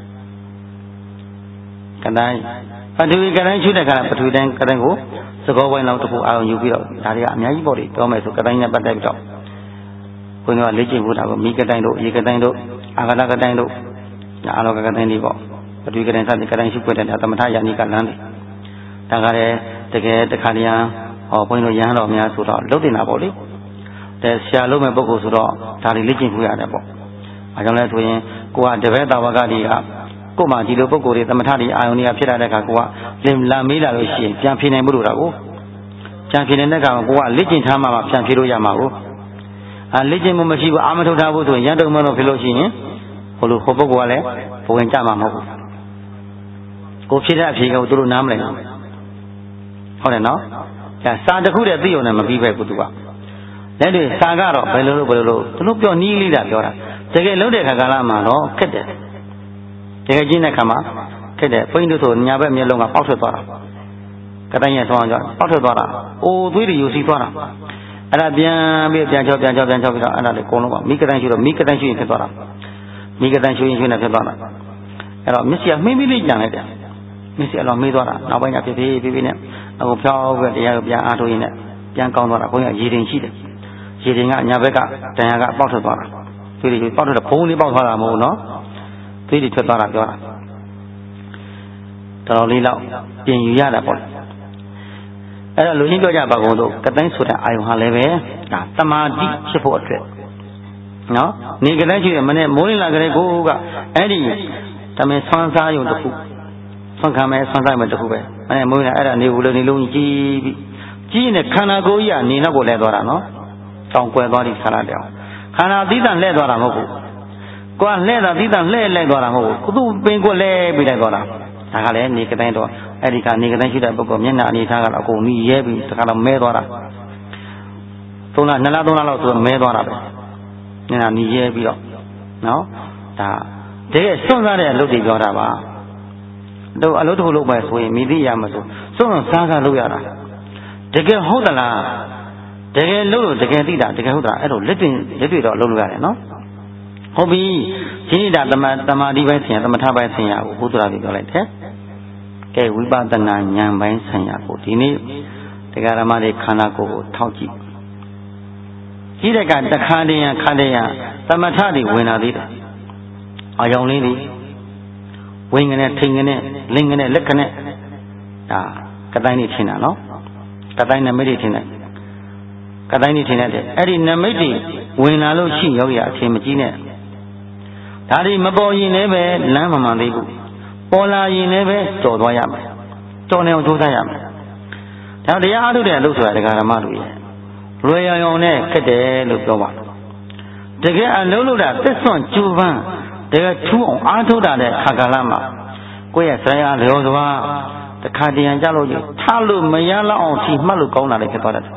ပထဝီကတိုင်းရှုတဲ့အခါပထဝီတိုင်းကတိုင်းကိုသဘောဝိုင်းလောက်တစ်ခုအာရုံယူပြီးတော့ဒါတွေကအများကြီးပေါ့လေပြောမယ်ဆိုကတိုင်းနဲ့ပတ်သက်ပြီးတော့ဘုန်းကြီးကလေ့ကျင့်ဖို့တာကိုမိကတိုင်းတို့ရေကတိုင်းတို့အာဂါသကတိုင်းတို့အာလောကကတိုင်းတွေပေါ့ပထဝီကတိုင်းစတဲ့ကတိုင်းရှုွက်တဲ့သမထယာနိကလမ်းတွေဒါကလည်းတကယ်တခါတည်းဘုန်းကြီးတို့ရဟန်းတော်များဆိုတော့လုတ်တင်တာပေါ့လေတဲ့ဆရာလုံးမဲ့ပုဂ္ဂိုလ်ဆိုတော့ဒါတွေလေ့ကျင့်ဖို့ရတယ်ပေါ့အဲကြောင့်လဲဆိုရင်ကိုကတပည့်တာဝကတွေကကိုမှဒီလိုပုဂ္ဂိုလ်တွေသမထတွေအာယုန်တွေကဖြစ်လာတဲ့အခါကိုကလာမေးလာလို့ရှိရင်ပြန်ဖြေနိုင်မှုလို့တာကိုပြန်ဖြေနေတဲ့အခါကိုကလက်ကျင်ထားမှပြန်ဖြေလို့ရမှာကိုလက်ကျင်မှုမရှိဘူးအာမထုတ်ထားဘူးဆိုရင်ရန်တုံမလို့ဖြစ်လို့ရှိရင်ဟိုလိုဟိုပုဂ္ဂိုလ်ကလည်းဘဝင်ကြမှာမဟုတ်ဘူးကိုဖြစ်တဲ့အဖြေကိုသူတို့နားမလည်ဘူးဟုတ်တယ်နော်စာတစ်ခုတည်းသိုံနဲ့မပြီးပဲကိုသူကလက်တွေစာကတော့ဘယ်လိုသူတို့ပြောနီးလေးတာပြောတာတကယ်လုံးတဲ့ခါကာလမှာတော့ခက်တယ်တကယ်ချင်းတဲ့ခါမှာခက်တယ်ဘုန်းကြီးတို့ဆိုညာဘက်မျက်လုံးကပေါက်ထွက်သွားတာကတိုင်းရဲ့ဆောင်းကြောင့်ပေါက်ထွက်သွားတာအိုးသွေးတွေယူစီသွားတာအဲ့ဒါပြန်ပြီးပြန်ချောပြီးတော့အဲ့ဒါလေအကုန်လုံးကမိကတိုင်းရှိတော့မိကတိုင်းရှိရင်ဖြစ်သွားတာမိကတိုင်းရှိရင်နဲ့ဖြစ်သွားတာအဲ့တော့မျက်စိကမှင်းပြီးလေးကြံလိုက်တယ်မျက်စိအလောမေးသွားတာနောက်ပိုင်းကျဖြည်းဖြည်းနဲ့အခုဖြောင်းပြီးတရားကိုပြန်အားထုတ်ရင်းနဲ့ပြန်ကောင်းသွားတာဘုန်းကြီးရေတင်ရှိတယ်ရေတင်ကညာဘက်ကတန်ရာကပေါက်ထွက်သွားတာသွေးတွေပေါက်ထွက်တော့ဘုံလေးပေါက်သွားတာမဟုတ်နော်သွေးတွေထွက်သွားတာပြောတာတော်လေးလောက်ပြင်ယူရတာပေါ့အဲ့တော့လူကြီးပြောကြပါကုန်တို့ကတိုင်းဆိုတဲ့အာယုံဟာလည်းပဲဒါတမာတိဖြစ်ဖို့အတွက်နော်နေကတိုင်းရှိတဲ့မနေ့မိုးလင်းလာကြတဲ့ကိုကအဲ့ဒီတမင်ဆွမ်းစားယုံတစ်ခုဆွမ်းခံမဲ့ဆွမ်းစားမဲ့တစ်ခုပဲမနေ့မိုးလင်းအဲ့ဒါနေဘူးလို့နေလုံးကြီးပြီးကြီးနေခန္ဓာကိုယ်ကြီးကနေတော့ကိုလဲသွားတာနော်တောင်ကွယ်သွားဒီခန္ဓာတောင်ခန္ဓာသီးသန့်လဲသွားတာမဟုတ်ဘူးကိုကလဲတာသီးသန့်လဲလိုက်သွားတာမဟုတ်ဘူးသူ့ပင်ကိုလဲပြီးလိုက်သွားတာဒါကလည်းနေကတိုင်းတော့အဲ့ဒီကနေကတိုင်းရှိတဲ့ပုဂ္ဂိုလ်မျက်နှာအနေထားကတော့အကုန်နီးရဲပြီးတခါတော့မဲသွားတာ3လ2လ3လလောက်ဆိုတော့မဲသွားတာပဲမျက်နှာနီးရဲပြီးတော့နော်ဒါတကယ်စွန့်စားတဲ့အလုပ်တွေပြောတာပါတော့အလုပ်တစ်ခုလုပ်ပဲဆိုရင်မိသည့်ရမှာဆိုစွန့်စားကားလုပ်ရတာတကယ်ဟုတ်သလားတကယ်လို့တကယ်သိတာတကယ်ဟုတ်တာအဲ့လိုလက်တွေ့တော့လုပ်လို့ရတယ်နော်ဟုတ်ပြီဒီနေ့ဒါတမာတိပိုင်းဆင်ရသမထပိုင်းဆင်ရကိုဘုရားပြပြောလိုက်တယ်ကဲဝိပဿနာဉာဏ်ပိုင်းဆင်ရကိုဒီနေ့တရားဓမ္မတွေခန္ဓာကိုယ်ကိုထောက်ကြည့်ကြည့်တဲ့ကတခါတည်းရသမထတွေဝင်လာသေးတယ်အာကြောင့်လေးတွေဝင်ကနေထိန်ကနေလင်းကနေလက်ကနေဒါကတိုင်းနေထင်တာနော်ကတိုင်းနမိတ်တွေထင်တယ်ကတိုင်းနေထင်တယ်အဲ့ဒီနမိတ်တွေဝင်လာလို့ရှိရောက်ရအချင်းမကြီးနဲ့ဒါတွေမပေါ်ရင်လည်းပဲလမ်းမမှန်သေးဘူးပေါ်လာရင်လည်းပဲတော်သွားရမယ်တော်နေအောင်ကြိုးစားရမယ်ဒါတရားအားထုတ်တဲ့အလုပ်ဆိုတာတရားဓမ္မတွေရဲ့လွယ်ရောင်နဲ့ခက်တယ်လို့ပြောပါတကယ်အလုံးလို့တာသစ္စွန့်ကျူပန်းတကယ်ထူးအောင်အားထုတ်တာတဲ့ခါကာလမှာကိုယ့်ရဲ့ဆရာလျော်စွာတခါတရံကြလို့ထားလို့မရလောက်အောင်ထိမှတ်လို့ကောင်းတာလည်းဖြစ်သွားတယ်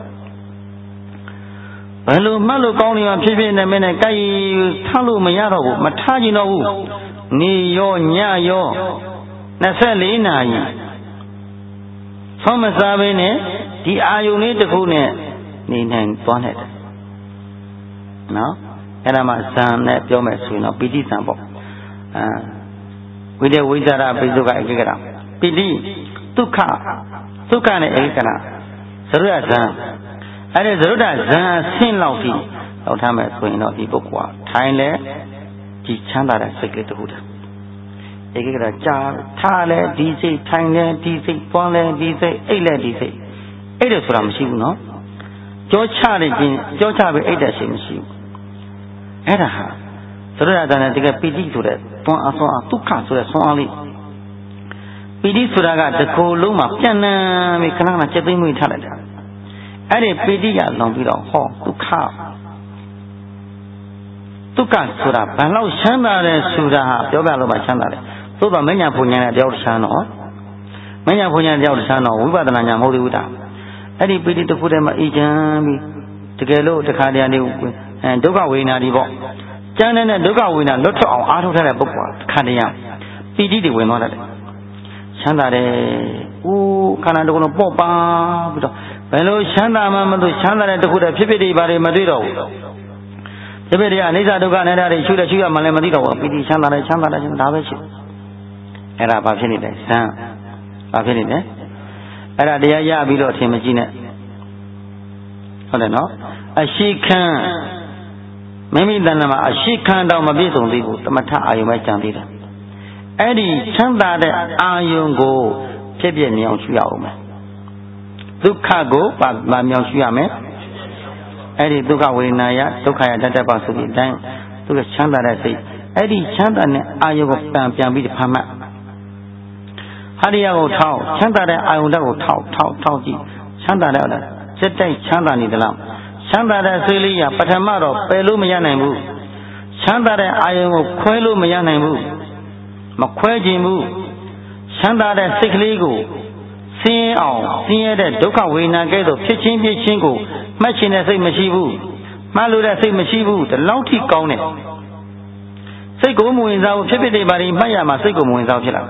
ဘယ်လိုမှတ်လို့ကောင်းနေမှဖြစ်ဖြစ်နဲ့မင်းနဲ့ကြိုက်ထားလို့မရတော့ဘူးမထားချင်တော့ဘူးနေရောညရော24နာရီဆောင်းမစားဘဲနဲ့ဒီအာယုန်လေးတစ်ခုနဲ့နေနိုင်သွားတယ်နော်အဲ့ဒါမှဇံနဲ့ပြောမယ်ဆိုရင်တော့ပိဋိဇံပေါ့ဝိတ္တဝိဇာရပိစုကဧကဂရပိဋိဒုက္ခနဲ့ဧကဂရသရုပ်ဇံအဲ့ဒီသရုပ်ဇံဆင်းလောက်ပြီးလောက်ထားမယ်ဆိုရင်တော့ဒီပုဂ္ဂိုလ်ကထိုင်လဲဒီချမ်းသာတဲ့စိတ်ကလေးတစ်ခုတည်းဧကဂရကြာထားလဲဒီစိတ်ထိုင်လဲဒီစိတ်သွားလဲဒီစိတ်အိတ်လဲဒီစိတ်အဲ့ဒါဆိုတာမရှိဘူးနော်ကြောချတဲ့ခြင်းကြောချပြီးအိတ်တဲ့ရှိမရှိဘူးအဲ့ဒါဟာသရုပ်ဇံနဲ့တကယ်ပိဋိဆိုတဲ့တွန်းအားဆွမ်းအားဒုက္ခဆိုတဲ့ဆွမ်းအားလေးပိဋိဆိုတာကတစ်ခုလုံးမှာပြန့်နှံ့ပြီးခဏခဏချက်သိမ်းမှုထားလိုက်တာအဲ့ဒီပိဋိကလောင်ပြီးတော့ဟောဒုက္ခဆိုတာဘာလို့ချမ်းသာတယ်ဆိုတာဟာပြောပြလို့မှချမ်းသာတယ်သို့တော့မညာဘုံညာနဲ့တယောက်တစ်ခြားတော့မညာဘုံညာတယောက်တစ်ခြားတော့ဝိပဿနာညာမဟုတ်သေးဘူးတာအဲ့ဒီပိဋိတစ်ခုတည်းမှာအေးချမ်းပြီးတကယ်လို့တခါတည်းနေဒုက္ခဝေဒနာဒီပေါ့ကျမ်းတဲ့ဒုက္ခဝေဒနာလွတ်ထွက်အောင်အားထုတ်ထားတဲ့ပုဂ္ဂိုလ်ခန္ဓာရပိဋိတွေဝင်သွားတယ်ချမ်းသာတယ်ခန္ဓာတစ်ခုလုံးပေါ့ပါပြီးတော့ဘယ်လိုချမ်းသာမှမသိချမ်းသာတဲ့တစ်ခုတည်းဖြစ်ဖြစ်တွေဘာတွေမတွေ့တော့ဘူးဖြစ်ဖြစ်တွေကအနိစ္စဒုက္ခအနတ္တတွေရှုရမှလည်းမသိတော့ဘူးပိဋိချမ်းသာတယ်ဒါပဲရှိအဲ့ဒါဘာဖြစ်နေလဲဇံဘာဖြစ်နေလဲအဲ့ဒါတရားရပြီးတော့အထင်မကြီးနဲ့ဟုတ်တယ်နော်အရှိခံမိမိတဏ္ဍာမှာအရှိခံတော့မပြည့်စုံသေးဘူးသမထအာယုံပဲကြံသေးတယ်အဲ့ဒီချမ်းသာတဲ့အာယုံကိုဖြစ်ပြမြောင်ရှုရအောင်မယ်ဒုက္ခကိုပါမြောင်ရှုရမယ်အဲ့ဒီဒုက္ခဝေဒနာယဒုက္ခယတတ္တပဆိုပြီးအတိုင်းသူကချမ်းသာတဲ့စိတ်အဲ့ဒီချမ်းသာတဲ့အာယုကိုပြန်ပြီးဖမ်းမှတ်ဟာရိယကိုထောက်ချမ်းသာတဲ့အာယုတက်ကိုထောက်ကြည့်ချမ်းသာတဲ့စက်တိုက်ချမ်းသာနေသလားချမ်းသာတဲ့ဆွေးလေးရပထမတော့ပယ်လို့မရနိုင်ဘူးချမ်းသာတဲ့အာယုကိုခွဲလို့မရနိုင်ဘူးမခွဲခြင်းဘူးချမ်းသာတဲ့စိတ်ကလေးကိုဆင်းအောင်ဆင်းရဲတဲ့ဒုက္ခဝေဒနာကဲ့သို့ဖြစ်ချင်းကိုမှတ်ချင်တဲ့စိတ်မရှိဘူးမှတ်လို့တဲ့စိတ်မရှိဘူးဒီလောက်ထိကောင်းတယ်စိတ်ကိုမဝင်စားဘူးဖြစ်တွေပါလိမှတ်ရမှာစိတ်ကိုမဝင်စားဖြစ်လာ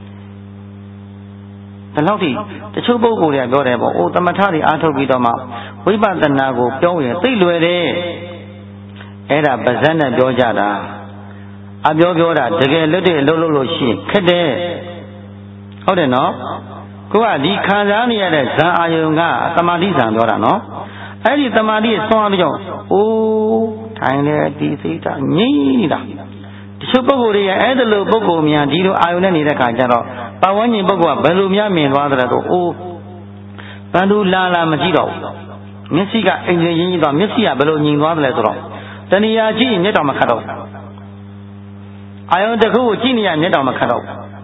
ဒီလောက်ထိတချို့ပုဂ္ဂိုလ်တွေကပြောတယ်ပေါ့အိုသမထတွေအားထုတ်ပြီးတော့မှဝိပဿနာကိုပြောရင်သိလွယ်တယ်အဲ့ဒါပါဇက်နဲ့ပြောကြတာအပြောတာတကယ်လွတ်တဲ့အလုပ်လုပ်လို့ရှိရင်ခက်တယ်ဟုတ်တယ်နော်ကိုကဒီခံစားနေရတဲ့ဇာအာယုံကသမာဓိဇာပြောတာနော်အဲ့ဒီသမာဓိဆွမ်းအားကြောင့်အိုးထိုင်လေဒီစိတ်ဓာတ်ငြိမ့်နေတာတချို့ပုဂ္ဂိုလ်တွေကအဲ့ဒါလိုပုဂ္ဂိုလ်များဒီလိုအာယုံနဲ့နေတဲ့ခါကျတော့ပတ်ဝန်းကျင်ပုဂ္ဂိုလ်ကဘယ်လိုများမြင်သွားတယ်တော့အိုးဘန်သူလာမကြည့်တော့ဘူးမျက်စိကအင်္ဂလိပ်ရင်းကြီးတော့မျက်စိကဘယ်လိုညင်သွားတယ်လဲဆိုတော့တဏှာကြည့်ရင်မျက်တောင်မခတ်တော့အာယုံတစ်ခုကိုကြည့်နေရမျက်တောင်မခတ်တော့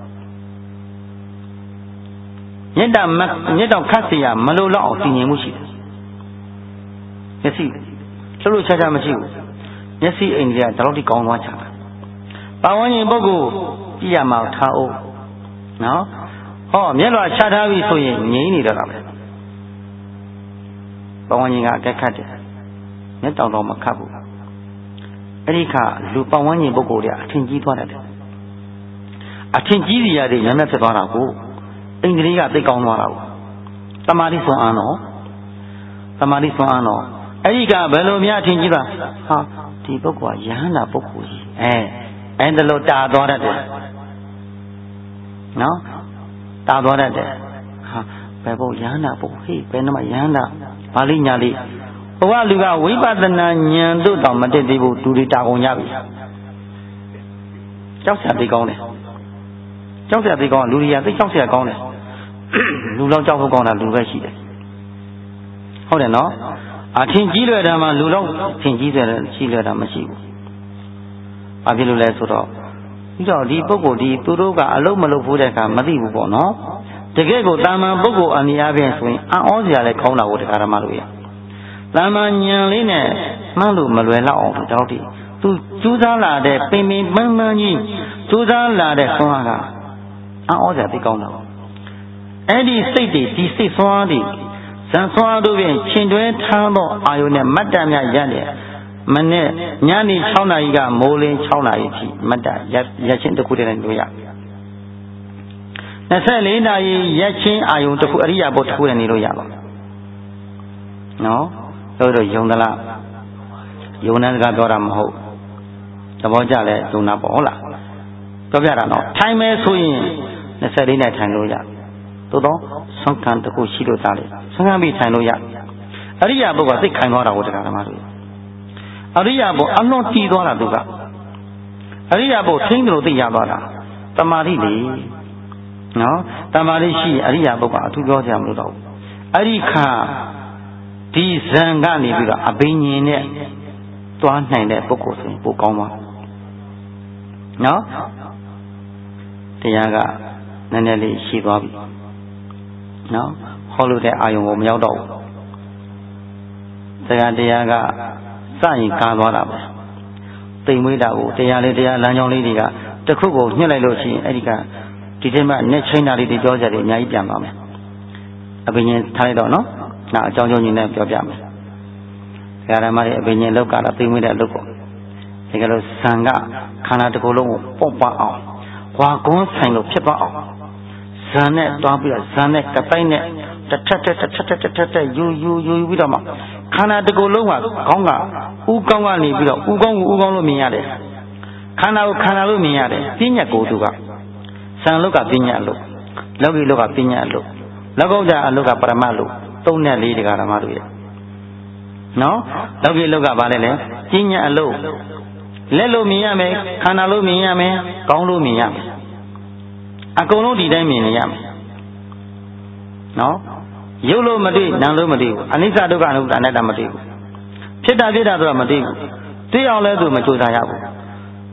မျက်တောင်ခတ်เสียမလို့လောက်အောင်တည်ငြိမ်မှုရှိတယ်မျက်စိလှုပ်ရှားမရှိဘူးမျက်စိအိမ်ကြီးကဒါတော့ဒီကောင်းသွားချတာပတ်ဝန်းကျင်ပုဂ္ဂိုလ်ကြည့်ရမှာထားအောင်နော်ဟောမျက်လွှာချထားပြီဆိုရင်ငြိမ်နေတော့တာပဲပတ်ဝန်းကျင်ကအကက်ခတ်တယ်မျက်တောင်တော့မခတ်ဘူးအဲ့ဒီခါလူပတ်ဝန်းကျင်ပုဂ္ဂိုလ်တွေအထင်ကြီးသွားတယ်အထင်ကြီးစီရတယ်ညံ့ဖြစ်သွားတာကိုအင်္ဂလိပ်ကသိကောင်းသွားတာကိုတမာတိဆွမ်းအားတော့အဲ့ဒီကဘယ်လိုများအထင်ကြီးသွားဟာဒီပုဂ္ဂိုလ်ကယဟန္တာပုဂ္ဂိုလ်ကြီးအဲ့ဒါလို့တာသွားတတ်တယ်နော်တာသွားတတ်တယ်ဟာဘယ်ပုဂ္ဂိုလ်ယဟန္တာပုဂ္ဂိုလ်ဟေးဘယ်နှမယဟန္တာဘာလိညာလိဘဝလူကဝိပဿနာဉာဏ်တို့တောင်မတက်သေးဘူးသူတွေတာကုန်ကြပြီကြောက်စရာသိကောင်းတယ်လူတွေကသိကြောက်စရာကောင်းတယ်လူလောက်ကြောက်ဖို့ကောင်းတာလူပဲရှိတယ်ဟုတ်တယ်နော်အထင်ကြီးလွယ်တာမှလူလောက်ထင်ကြီးတယ်ရှိလွယ်တာမရှိဘူးဘာဖြစ်လို့လဲဆိုတော့ပြီးတော့ဒီပုဂ္ဂိုလ်ဒီသူတို့ကအလုံးမလုံးဖို့တဲ့အခါမသိဘူးပေါ့နော်တကယ်ကိုတာမန်ပုဂ္ဂိုလ်အနေအချင်းဆိုရင်အံ့ဩစရာလည်းကောင်းတာကိုတရားဓမ္မလို့ရတာမန်ဉာဏ်လေးနဲ့မှန်းလို့မလွယ်လောက်အောင်တော့ဒီသူကြိုးစားလာတဲ့ပင်ပန်းကြီးကြိုးစားလာတဲ့ဆွမ်းအားကအံ့ဩစရာသိကောင်းတာအဲ့ဒီစိတ်တွေဒီစိတ်ဆွမ်းအားတွေဇန်ဆွမ်းအားတို့ဖြင့်ရှင်တွဲထားသောအာယုနဲ့မတ္တမြရတယ်မနေ့ညနေ6နာရီကမိုးလင်း6နာရီထိမတ္တရက်ချင်းတစ်ခုတည်းနဲ့လို့ရ24နာရီရက်ချင်းအာယုတစ်ခုအရိယာဘုတ်တစ်ခုနဲ့နေလို့ရပါနော်တို့ယုံသလားယုံတဲ့စကားပြောတာမဟုတ်သဘောကျလဲယုံတာပေါ့ဟုတ်လားပြောပြတာနော်ထိုင်မဲဆိုရင်24နဲ့ထိုင်လို့ရသို့တော့ဆွမ်းခံတစ်ခုရှိလို့သားလေဆွမ်းခံပြီးထိုင်လို့ရအရိယာဘုတ်ကသိခိုင်သွားတာဟုတ်တရားဓမ္မတို့အရိယာဘုတ်အလွန်တည်သွားတာသူကအရိယာဘုတ်ထိန်းတယ်လို့သိရသွားတာတမာတိလေနော်တမာတိရှိအရိယာဘုတ်ကအထူးပြောကြမလို့တော့အဲ့ဒီခါဒီဇံကနေပြီးတော့အဘိညာဉ်နဲ့တွားနိုင်တဲ့ပုဂ္ဂိုလ်ဆိုရင်ပိုကောင်းပါနော်တရားကနည်းနည်းလေးရှိသွားပြီနော်ဟောလို့တဲ့အာယုံကိုမရောက်တော့ဘူးတရားကစရင်ကားသွားတာပဲတိမ်မွေးတာကိုတရားလမ်းကြောင်းလေးတွေကတစ်ခုကိုညှစ်လိုက်လို့ရှိရင်အဲ့ဒီကဒီထဲမှာနဲ့ချင်းတာလေးတွေပြောကြတယ်အများကြီးပြန်ပါမယ်အဘိညာဉ်ထားလိုက်တော့နော်နောက်အကြောင်းကျိုးညီနဲ့ပြောပြမယ်ဆရာဓမ္မတွေအဘိညာဉ်လောက်ကတော့သိမ့်မွေးတဲ့အလုပ်ပေါ့ဒီကလို့ဇံကခန္ဓာတစ်ခုလုံးကိုပုတ်ပအောင်ဝါကွန်းဆိုင်လို့ဖြစ်ပါအောင်ဇံနဲ့တွားပြီးတော့ဇံနဲ့ကပိုက်နဲ့တထက်ယူပြီးတော့မှခန္ဓာတစ်ခုလုံးကခေါင်းကဥကောင်းကနေပြီးတော့ဥကောင်းကိုဥကောင်းလို့မြင်ရတယ်ခန္ဓာကိုခန္ဓာလို့မြင်ရတယ်ပညာကိုသူကဇံလုတ်ကပညာလို့လောကီလောကပညာလို့လောကုတ္တအလုတ်ကပရမတ်လို့သုံးနဲ့လေးတရားဓမ္မတို့ရဲ့နော်လောကီလောကဘာလဲပညာအလုတ်လက်လို့မြင်ရမယ်ခန္ဓာလို့မြင်ရမယ်ကောင်းလို့မြင်ရမယ်အကုန်လုံးဒီတိုင်းမြင်နေရမယ်နော်ရုပ်လို့မတွေ့နာမ်လို့မတွေ့ဘူးအနိစ္စဒုက္ခအနုတ္တအနတ္တမတွေ့ဘူးဖြစ်တာဆိုတာမတွေ့ဘူးတွေ့အောင်လဲသူမကြိုးစားရဘူး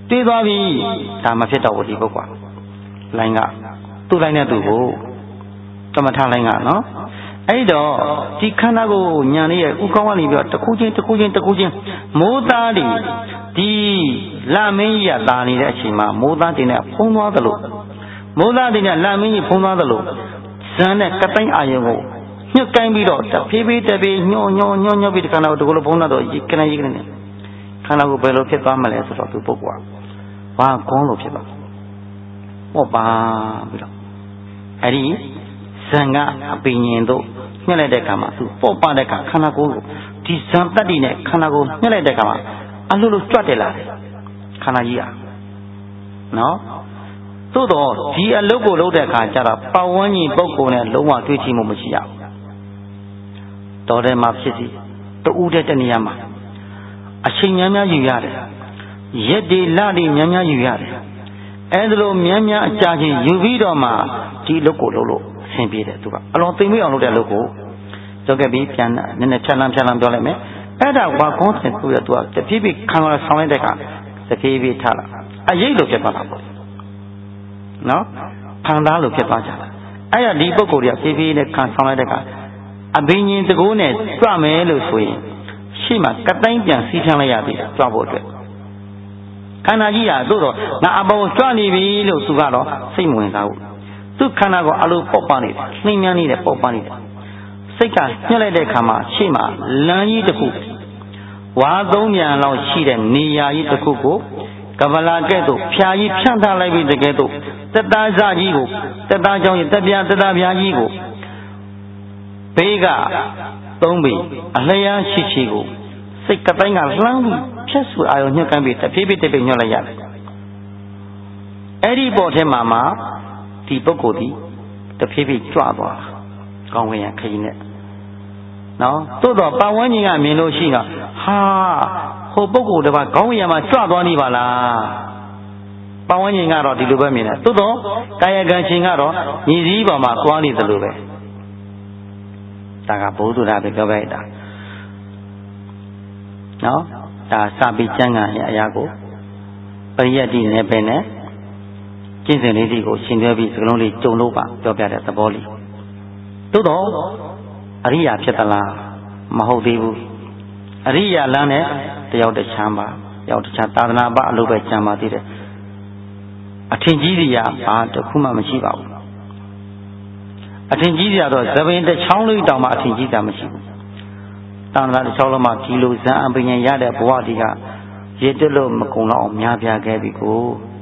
တွေးသွားပြီဒါမဖြစ်တော့ဘူးဒီပုဂ္ဂိုလ်လိုင်းကသူ့လိုင်းနဲ့သူ့ကိုကမ္မထလိုင်းကနော်အဲ့တော့ဒီခန္ဓာကိုညာလေးရဲ့ဥကောင်းကနေပြီးတော့တစ်ခုချင်းမိုးသားတွေဒီလမင်းကြီးကတာနေတဲ့အချိန်မှာမိုးသားတင်နဲ့ဖုံးသွားသလိုမိုးသားတင်နဲ့လမင်းကြီးဖုံးသွားသလိုဇန်နဲ့ကတိုင်းအာယုံကိုညှစ်ကိုင်းပြီးတော့တဖြည်းဖြည်းညှောပြီးဒီခန္ဓာကိုဒီလိုဖုံးသွားတော့ခဏကြီးနဲ့ခန္ဓာကိုဘယ်လိုဖြစ်သွားမလဲဆိုတော့သူပုဂ္ဂိုလ်ကဘာကောင်းလို့ဖြစ်သွားပေါ့ပါပြီးတော့အဲ့ဒီဇန်ကအပင်ញင်တို့ညှက်လိုက်တဲ့အခါမှာသူပေါ့ပါတဲ့အခါခန္ဓာကိုယ်ကိုဒီဇန်တက်တည်နဲ့ခန္ဓာကိုယ်ညှက်လိုက်တဲ့အခါမှာအလိုလိုကြွတယ်လာတယ်ခန္ဓာကြီးอ่ะနော်သို့တော့ဒီအလုပ်ကိုလုပ်တဲ့အခါကျတော့ပတ်ဝန်းကျင်ပုဂ္ဂိုလ်နဲ့လုံးဝတွေ့ချင်မှုမရှိရဘူးတော်တယ်မှာဖြစ်စီတူးတဲ့တနေရာမှာအချိန်များယူရတယ်ရက်တွေလတွေများယူရတယ်အဲဒါလိုများအကြာချင်းယူပြီးတော့မှဒီအလုပ်ကိုလုပ်လို့အဆင်ပြေတယ်သူကအလွန်သိမ့်မိအောင်လုပ်တဲ့အလုပ်ကိုကြောက်ခဲ့ပြီးပြန်နည်းနည်းဖြတ်လန်းပြောလိုက်မယ်အဲ့ဒါဘာကောင်းတယ်သူကတဖြည်းဖြည်းခံရဆောင်လိုက်တဲ့ကတဖြည်းဖြည်းထားလာအရေးလို့ဖြစ်သွားတာပေါ့နော်ခံသားလို့ဖြစ်သွားကြတယ်အဲ့ဒါဒီပုဂ္ဂိုလ်တွေကဖြည်းဖြည်းနဲ့ခံဆောင်လိုက်တဲ့ကအဘိညာဉ်တကိုးနဲ့ကြွမယ်လို့ဆိုရင်ရှေ့မှာကတိုင်းပြန်စီးထမ်းလိုက်ရပြီကြွဖို့အတွက်ခန္ဓာကြီးကသို့တော့ငါအပေါ်ကြွနေပြီလို့သူကတော့စိတ်မဝင်စားဘူးသူခန္ဓာကိုအလိုပေါက်ပါနေတယ်နှိမ့်မြန်းနေတယ်ပေါက်ပါနေတယ်စိတ်ကညှက်လိုက်တဲ့အခါမှာရှေ့မှာလမ်းကြီးတစ်ခုဝါသုံးမြန်လောက်ရှိတဲ့နေရာကြီးတစ်ခုကိုကဗလာကဲ့သို့ဖြာကြီးဖြန့်ထားလိုက်ပြီးတကယ်တော့တက်သားစကြီးကိုတက်သားကြောင်းကြီးတက်သားဖြာကြီးကိုဘေးကသုံးပြီးအလျားရှိကိုစိတ်ကတိုင်းကလှမ်းပြီးဖြတ်ဆူအာရုံညှက်ကန်ပြီးတဖြည်းဖြည်းညှက်လိုက်ရတယ်အဲ့ဒီပေါ်ထဲမှာဒီပုဂ္ဂိုလ်ဒီတဖြည်းဖြည်းကြွသွားကောင်းဝင်ရခရီးနဲ့နော်သို့တော့ပတ်ဝန်းကျင်ကမြင်လို့ရှိတာဟာဟိုပုဂ္ဂိုလ်တပါခေါင်းဝင်ရမှာကြွသွားနေပါလားပတ်ဝန်းကျင်ကတော့ဒီလိုပဲမြင်တယ်သို့တော့ကာယကံရှင်ကတော့ညီစည်းပေါ်မှာကြွားနေတယ်လို့ပဲဒါကဘုသူဒ္ဓပဲပြောလိုက်တာနော်ဒါစာပေကျမ်းဂန်ရဲ့အရာကိုပရိယတ်တိနယ်ပယ်နဲ့ကျင့်စဉ်လေးစီကိုရှင်းပြပြီးစကလုံးလေးကြုံလို့ပါပြောပြတဲ့သဘောလေးသို့တော့အရိယာဖြစ်သလားမဟုတ်သေးဘူးအရိယာလမ်းနဲ့တယောက်တခြားပါတယောက်တခြားသာသနာ့ဘအလုပ်ပဲကြံပါသေးတယ်အထင်ကြီးစရာဘာတစ်ခုမှမရှိပါဘူးအထင်ကြီးစရာတော့သဘင်တစ်ချောင်းလေးတောင်မှအထင်ကြီးစရာမရှိဘူးသာသနာတစ်ချောင်းလုံးမှဒီလိုဇံအပညာရတဲ့ဘဝဒီကရည်တက်လို့မကုံတော့အောင်များပြားခဲ့ပြီကို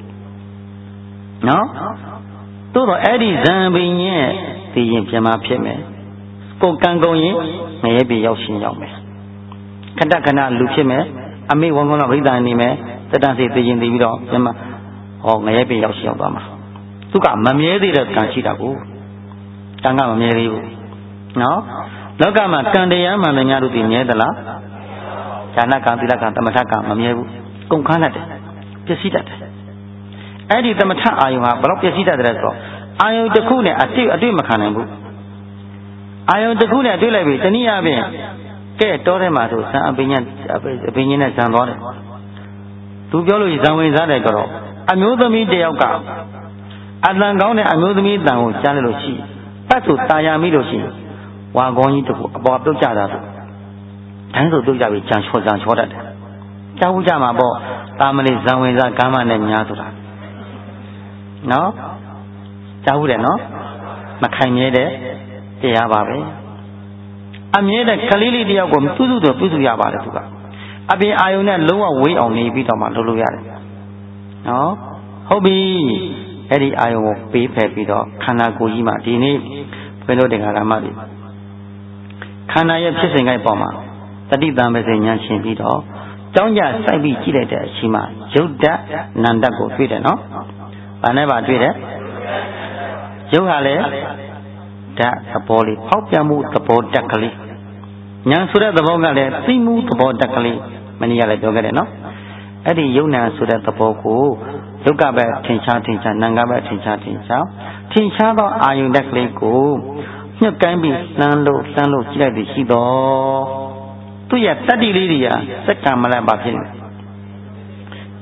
နော်သို့တော့အဲ့ဒီဇံပင်ရဲ့သိရင်ပြန်မဖြစ်မယ်ကိုကံကုန်ရင်ငရဲပြေရောက်ရှင်ရောက်မယ်ခဏခဏလူဖြစ်မယ်အမိဝံကောင်းကပြိတ္တာနေမယ်တတန်စီသိရင်သိပြီးတော့ပြန်မဟောငရဲပြေရောက်ရှင်ရောက်သွားမှာသူကမမြဲသေးတဲ့ကံရှိတာကိုကံကမမြဲသေးဘူးနော်လောကမှာကံတရားမှန်များတို့ဒီမြဲသလားဉာဏကံသီလကံသမထကံမမြဲဘူးကုန်ခန်းတတ်တယ်ပျက်စီးတတ်တယ်အဲ့ဒီသမထအာယုံဟာဘယ်တော့ပျက်စီးတတ်တယ်ဆိုတော့အာယုံတစ်ခုနဲ့အတွေ့မခံနိုင်ဘူးအာယုံတစ်ခုနဲ့တွေ့လိုက်ပြီတနည်းအားဖြင့်ကဲတောထဲမှာဆိုဇံအပင်ညင်းနဲ့ဇံသွားတယ်သူပြောလို့ဇံဝင်စားတယ်ကြတော့အမျိုးသမီးတယောက်ကအတန်ကောင်းတဲ့အမျိုးသမီးတန်ကိုကြားလိုက်လို့ရှိပတ်ဆိုတာယာမိလို့ရှိဝါကောင်းကြီးတခုအပေါ်ပြုတ်ကြတာဆိုတန်းဆိုပြုတ်ကြပြီကြံချောတတ်တယ်ကြားဘူးကြမှာပေါ့တာမလေးဇံဝင်စားကာမနဲ့ညာဆိုတာနော်ကြားဘူးတယ်နော်မခိုင်မြဲတဲ့တရားပါပဲအမြဲတမ်းကလေးလေးတယောက်ကိုပြုစုရပါတယ်သူကအပြင်အာယုံနဲ့လုံးဝဝေးအောင်နေပြီးတော့မှလုပ်လို့ရတယ်နော်ဟုတ်ပြီအဲ့ဒီအာယုံကိုပေးဖယ်ပြီးတော့ခန္ဓာကိုယ်ကြီးမှာဒီနေ့ဘယ်လိုတင်္ဂါရမတွေခန္ဓာရဲ့ဖြစ်စဉ်ကိုက်ပေါ်မှာတတိတံပစေဉာဏ်ရှင်ပြီးတော့ကြောင်းကြစိုက်ပြီးကြည့်လိုက်တဲ့အချိန်မှာယုတ်တနန္တကိုတွေ့တယ်နော်။ဘာနဲ့ပါတွေ့တယ်။ယုတ်ဟာလေဓာတ်သဘောလေးဖောက်ပြန်မှုသဘောတက်ကလေးဉာဏ်ဆိုတဲ့သဘောကလည်းသိမှုသဘောတက်ကလေးမနေ့ကလည်းပြောခဲ့တယ်နော်။အဲ့ဒီယုတ်ဉာဏ်ဆိုတဲ့သဘောကိုယုတ်ကပဲထင်ရှားနာမ်ကပဲထင်ရှားသောအာယုန်တက်ကလေးကိုညှက်ကိုင်းပြီးလှမ်းလို့ကြည့်လိုက်ပြီးရှိတော့သူ့ရဲ့တတ္တိလေးတွေကစက္ကမလပါဖြစ်နေတ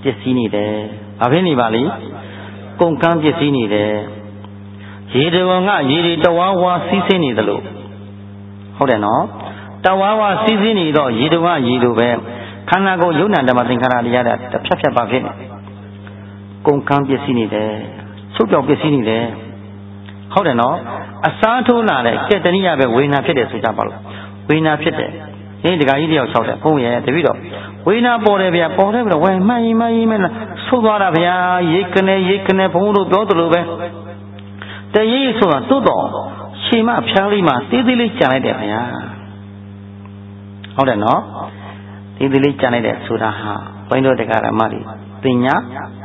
ပစ္စည်းနေတယ်ဘာဖြစ်နေပါလိကုန်ကမ်းပစ္စည်းနေတယ်ရေတဝငါရေတွေတဝါဝါစီးဆင်းနေသလိုဟုတ်တယ်နော်တဝါဝါစီးဆင်းနေတော့ရေတဝါရေလိုပဲခန္ဓာကိုယ်ယုံနာဓမ္မသင်္ခါရတရားတစ်ဖြတ်ဖြတ်ပါဖြစ်နေကုန်ကမ်းပစ္စည်းနေတယ်ချုပ်ပြောက်ပစ္စည်းနေတယ်ဟုတ်တယ်နော်အစားထိုးလာတဲ့ကဲတဏှိယပဲဝေဒနာဖြစ်တယ်ဆိုကြပါလို့ဝေဒနာဖြစ်တယ်ဒီတခါကြီးတယောက်လျှောက်တယ်ဘုန်းရဲ့တပည့်တော်ဝေဒနာပေါ်တယ်ဗျာပေါ်တယ်ပြီးတော့ဝယ်မှန်ရင်ဆိုးသွားတာဗျာရိတ်ကနေဘုန်းတို့ပြောသလိုပဲတရိပ်ဆိုတာသို့တော်ရှည်မဖျားလေးမှာသေးသေးလေးကြံလိုက်တယ်ဗျာဟုတ်တယ်နော်သေးသေးလေးကြံလိုက်တယ်ဆိုတာဟာဘုန်းတို့တရားဓမ္မတွေပညာ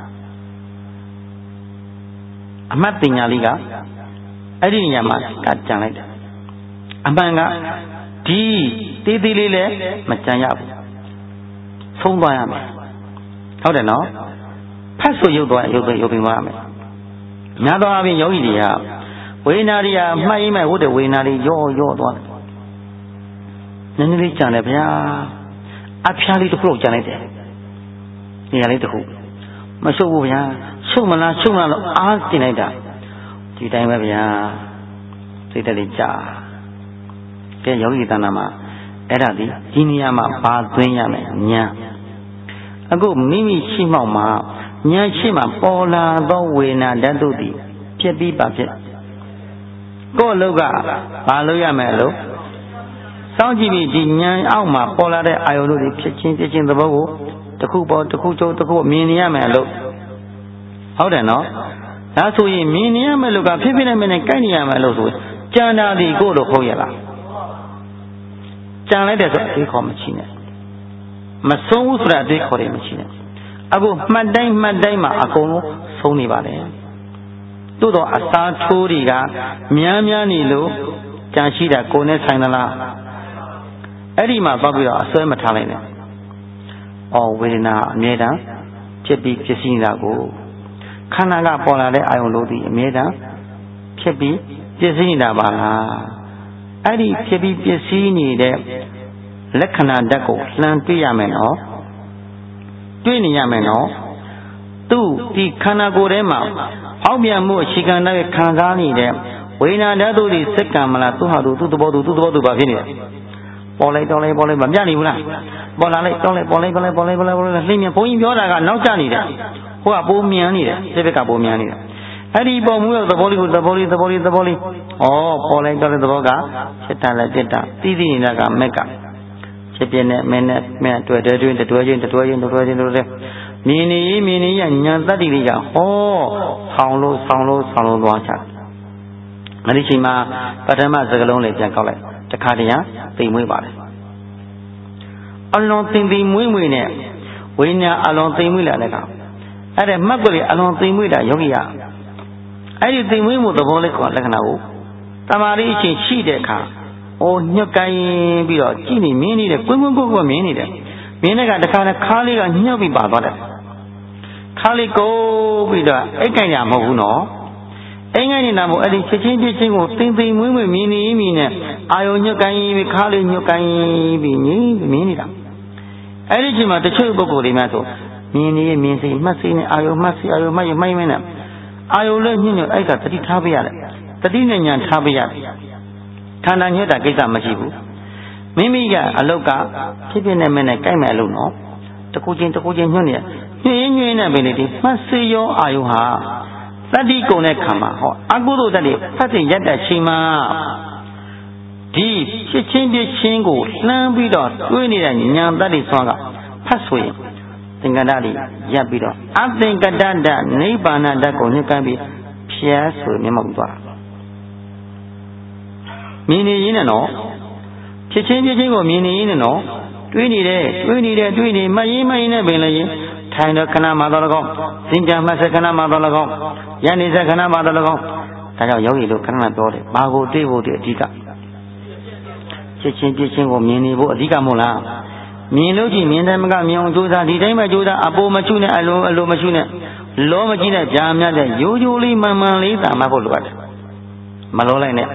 အမှတ်ပညာလေးကအဲ့ဒီနေရာမှာကြံလိုက်တယ်အမှန်ကဒီသေးသေးလေးလည်းမကြံရဘူးဆုံးသွားရမယ်ဟုတ်တယ်နော်ဖတ်ဆိုရုပ်ပြီးသွားရမယ်များသောအားဖြင့်ယောဂီတွေကဝေဒနာတွေကမှတ်ရင်မှဟုတ်တယ်ဝေဒနာတွေရော့သွားတယ်နည်းနည်းလေးကြံတယ်ဗျာအဖျားလေးတစ်ခုလောက်ကြံလိုက်တယ်နေရာလေးတစ်ခုမရှုပ်ဘူးဗျာရှုပ်မလားလို့အားကျင်လိုက်တာဒီတိုင်းပဲဗျာစိတ်တလေးကြာကဲယောဂီတဏ္ဍာမှာအဲ့ဒါဒီနေရာမှာပါသွင်းရမယ်ညာအခုမိမိရှိမှောက်မှာညာရှိမှပေါ်လာသောဝေဒနာဓာတ်တို့သည်ဖြစ်ပြီးပါဖြစ်ကိုယ်လောကဘာလို့ရမယ်လို့စောင့်ကြည့်ပြီးဒီညာအောက်မှာပေါ်လာတဲ့အာယုန်တို့သည်ဖြစ်ချင်းသဘောကိုတစ်ခုပေါ်တစ်ခုကျုံတစ်ခုမြင်နေရမယ်လို့ဟုတ်တယ်နော်ဒါဆိုရင်မြင်နေရမယ်လို့ကဖြစ်နေမယ်နဲ့ကြိုက်နေရမယ်လို့ဆိုကြံတာဒီကိုယ်လို့ဟုတ်ရလားကြံလိုက်တယ်ဆိုအသေးခေါ်မရှိနဲ့မဆုံးဘူးဆိုတာအသေးခေါ်တယ်မရှိနဲ့အခုမှတ်တိုင်းမှာအကုန်လုံးဆုံးနေပါလေသို့တော့အစားထိုးတွေကများနေလို့ကြံရှိတာကိုယ်နဲ့ဆိုင်သလားအဲ့ဒီမှာပေါက်ပြီးတော့အစွဲမထားလိုက်နဲ့ဝေဒနာအမြဲတမ်းဖြစ်ပြီးဖြစ်စီနေတာကိုခန္ဓာကပေါ်လာတဲ့အာယုံလို့ဒီအမြဲတမ်းဖြစ်ပြီးဖြစ်စီနေတာပါလားအဲ့ဒီဖြစ်ပြီးဖြစ်စီနေတဲ့လက္ခဏာဓာတ်ကိုလှမ်းတွေ့ရမယ်နော်တွေ့နေရမယ်နော်သူဒီခန္ဓာကိုယ်ထဲမှာအောက်ပြန်မှုအခြေခံတဲ့ခံစားနေတဲ့ဝေဒနာဓာတ်တို့ဒီစက္ကံမလားသူဟာသူသဘောသူပါဖြစ်နေတယ်ပေါ်လိုက်မပြနိုင်ဘူးလားပေါ်လာလိုက်တောင်းလိုက်ပေါ်လိုက်လှိမ့်မြန်ဘုန်းကြီးပြောတာကနောက်ကျနေတယ်ဟိုကပိုးမြန်နေတယ်စိတ်ဘက်ကပိုးမြန်နေတယ်အဲ့ဒီပေါ်မှုရဲ့သဘောလေးကိုသဘောလေးပေါ်လိုက်တော့တဲ့သဘောကစိတ်တလည်းจิตတာသိနေတာကမက်ကဖြစ်ပြနဲ့မင်းနဲ့မဲ့တွေ့ချင်းမြင်နေရညာတတ္တိလေးကဟောဆောင်းလို့သွားချအဲ့ဒီချိန်မှာပထမစကလုံးလေးပြန်ကောက်လိုက်တခါတည်းသိမ်မွေးပါလေအလွန်သိမ်မွေးနဲ့ဝိညာဉ်အလွန်သိမ်မွေးလာတဲ့ကောင်အဲ့ဒါမှတ်ကိုလေအလွန်သိမ်မွေးတာယောဂီကအဲ့ဒီသိမ်မွေးမှုသဘောလေးကလက္ခဏာကိုတမာရီအချင်းရှိတဲ့အခါညှက်ကိုင်းပြီးတော့ကြည့်နေမြင်နေတယ်ကွင်းမြင်နေတယ်မြင်တဲ့ကတခါနဲ့ခါလေးကညှက်ပြီးပါသွားတယ်ခါလေးကိုပြီးတော့အိတ်ကိုင်းရမဟုတ်ဘူးနော်အိမ်ကိုင်းနေတာမို့အဲ့ဒီချက်ချင်းကိုသိမ်မွေးမြင်နေနဲ့အာယုံညှက်ကိုင်းပြီးခါလေးညှက်ကိုင်းပြီးမြင်နေတာအဲ့ဒီချိန်မှာတချို့ပုဂ္ဂိုလ်တွေများဆိုမြင်နေစိမှတ်စိနဲ့အာယုံမှတ်စိအာယုံမှတ်မှိုင်းမနဲ့အာယုံလည်းညှိအဲ့ကတတိထားပေးရတယ်တတိနဲ့ညာထားပေးရတယ်ခန္ဓာညှက်တာကိစ္စမရှိဘူးမိမိကအလုတ်ကဖြစ်နေမဲ့နဲ့ကြိုက်မဲ့အလုတ်နော်တကူချင်းညှွနေနဲ့ပဲလေဒီမှတ်စေရောအာယုဟာသတ္တိကုံတဲ့ခံမှာဟောအကုသိုလ်တတ်တွေဖတ်တဲ့ရက်တဲ့ချိန်မှာဒီဖြစ်ချင်းကိုလှမ်းပြီးတော့တွေးနေတဲ့ညာတတ်တွေဆွမ်းကဖတ်ဆိုရင်သင်္ကတ္တတွေရပ်ပြီးတော့အသင်္ကတ္တနိဗ္ဗာန်ဓာတ်ကိုညှိကမ်းပြီးဖျက်ဆိုမျက်မှောက်သွားမြင်နေရင်းနဲ့နော်ဖြစ်ချင်းကိုမြင်နေရင်းနဲ့နော်တွေးနေမှတ်ရင်နဲ့ပင်လည်းထိုင်တော့ခဏမှတော့၎င်းစင်ကြမှဆက်ခဏမှတော့၎င်းရန်နေဆက်ခဏမှတော့၎င်းဒါကြောင့်ယောဂီတို့ခဏပြောတယ်ဘာကိုတွေးဖို့ဒီအဓိကဖြစ်ချင်းကိုမြင်နေဖို့အဓိကမဟုတ်လားမြင်လို့ကြည့်မြင်တယ်မကမြင်အောင်ကြိုးစားဒီတိုင်းပဲကြိုးစားအပေါ်မချွနဲ့အလိုမချွနဲ့လောမကြည့်နဲ့ကြာမြတ်တဲ့ရိုးလေးမှန်လေးသာမှတ်ဖို့လိုအပ်တယ်မလောလိုက်နဲ့တ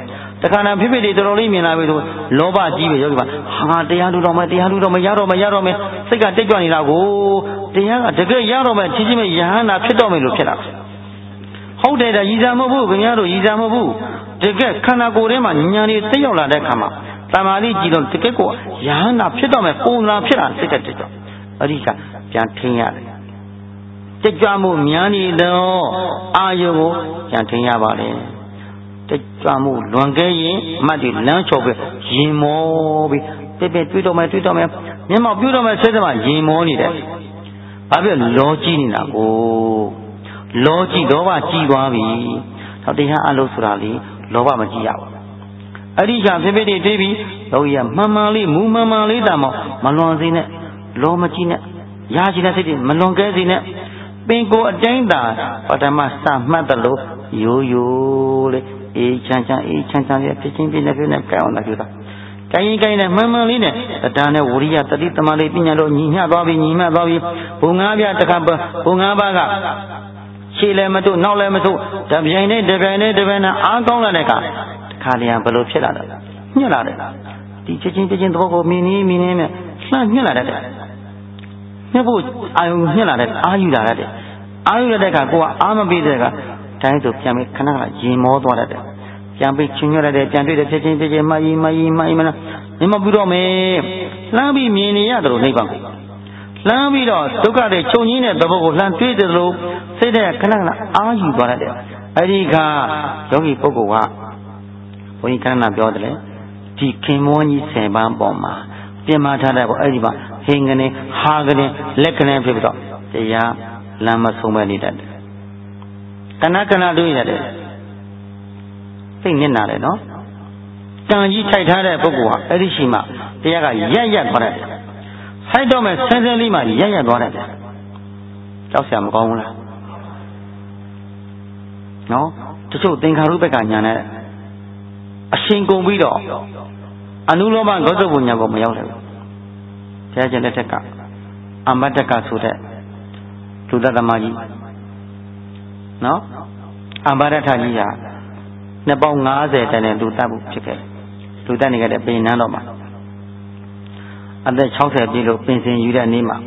တခါနာဖြစ်ဖြစ်တွေတော်တော်လေးမြင်လာပြီဆိုလောဘကြီးပဲယောဂီပါဟာတရားလူတော်မယ်ရတော့မယ်စိတ်ကတိတ်ကြွနေတာကိုတရားကတကယ်ရတော့မယ်ချင်းချင်းပဲယဟန္တာဖြစ်တော့မယ်လို့ဖြစ်လာဟုတ်တယ်ဒါရည်စားမဟုတ်ဘူးခင်ဗျားတို့ရည်စားမဟုတ်ဘူးတကယ်ခန္ဓာကိုယ်ထဲမှာဉာဏ်တွေသိရောက်လာတဲ့အခါမှာတမာတိကြည့်တော့တကယ်ကိုယဟန္တာဖြစ်တော့မယ်ပုံလာဖြစ်လာစိတ်တက်တက်အဲ့ဒီကပြန်ထင်းရတယ်တက်ကြွမှုများနေတော့အာယုကိုပြန်ထင်းရပါလေတက်ကြွမှုလွန်ခဲ့ရင်အမှတ်တွေလမ်းချော်ပြီးရင်မောပြီးပြပြတွေးတော့မယ်မျက်မှောက်ပြုတော့မယ်စိတ်ကရင်မောနေတယ်ဘာဖြစ်လောကြီးနေတာကိုလောကြီးလောဘကြီးသွားပြီဟောတရားအလုပ်ဆိုတာလေလောဘမကြီးရဘူးအဲ့ဒီကပြပြတွေတွေးပြီးလောကြီးကမှန်မှန်လေးမူမှန်မှန်လေးတာမောမလွန်စေနဲ့လောမကြီးနဲ့ရရှိတဲ့စိတ်တွေမလွန်ကဲစေနဲ့ပင်ကိုအတိုင်းသာပထမစမှတ်တယ်လို့ရိုးလေအေးချမ်းရဲ့ဖြစ်ချင်းပြနေပြနေကြောင်းလာကြတာကိုင်းနဲ့မှန်မှန်လေးနဲ့တရားနဲ့ဝိရိယတတိတမလေးပညာတို့ညီမျှသွားပြီဘုံငါးပြတခါဘုံငါးပါးကခြေလည်းမထုတ်နောက်လည်းမထုတ်တပြိုင်နဲ့အားကောင်းလာတဲ့အခါတခါလျံဘလို့ဖြစ်လာတယ်ညှက်လာတယ်ဒီချင်းသဘောကိုမင်းနေနဲ့လှမ်းညှက်လာတဲ့ညှက်ဖို့အာယုညှက်လာတဲ့အာယူလာတဲ့အခါကိုကအာမပေးတဲ့အခါတိုင်းဆိုပြန်ပြီးခဏရင်မောသွားတဲ့ပြန်ပြီးချင်းညှက်လိုက်တဲ့ပြန်တွေ့တဲ့ဖြစ်ချင်းမကြီးမလားမမပြီးတော့မေလှမ်းပြီးမြင်နေရတယ်လို့နိဗ္ဗာန်ကိုလှမ်းပြီးတော့ဒုက္ခတွေချုပ်ငင်းတဲ့သဘောကိုလှမ်းတွေ့တယ်လို့စိတ်တဲ့ခဏအာယူသွားတဲ့အဲဒီကယောဂီပုဂ္ဂိုလ်ကဘုန်းကြီးခဏပြောတယ်လေဒီခင်မောကြီး10ပန်းပေါ်မှာပြင်မာထားတဲ့ပေါ့အဲ့ဒီမှာဟင်းကနေဟာကနေလက်ကနေဖြစ်ပြီးတော့တရားလမ်းမဆုံးမဲ့နေတတ်တယ်ခဏတွေ့ရတယ်စိတ်နစ်နာတယ်နော်တန်ကြီးထိုက်ထားတဲ့ပုဂ္ဂိုလ်ဟာအဲ့ဒီရှိမှတရားကရက်သွားတယ်ဖိုက်တော့မဲ့ဆန်းလေးမှရက်သွားတယ်ကြောက်စရာမကောင်းဘူးလားနော်တချို့သင်္ခါရုပ္ပကညာနဲ့အရှင်ကုန်ပြီးတော့အနုလောမဂေါဇဘုံညာကိုမရောက်တယ်ဘုရားရှင်လက်ထက်ကအမတ္တကဆိုတဲ့လူသတ္တမကြီးနော်အမရထကြီးဟာနှစ်ပေါင်း90တန်းနဲ့လူတတ်မှုဖြစ်ခဲ့လူတတ်နေကြတဲ့ပင်နန်းတော်မှာအသက်60ပြည့်လို့ပင်စင်ယူတဲ့နေ့မှာ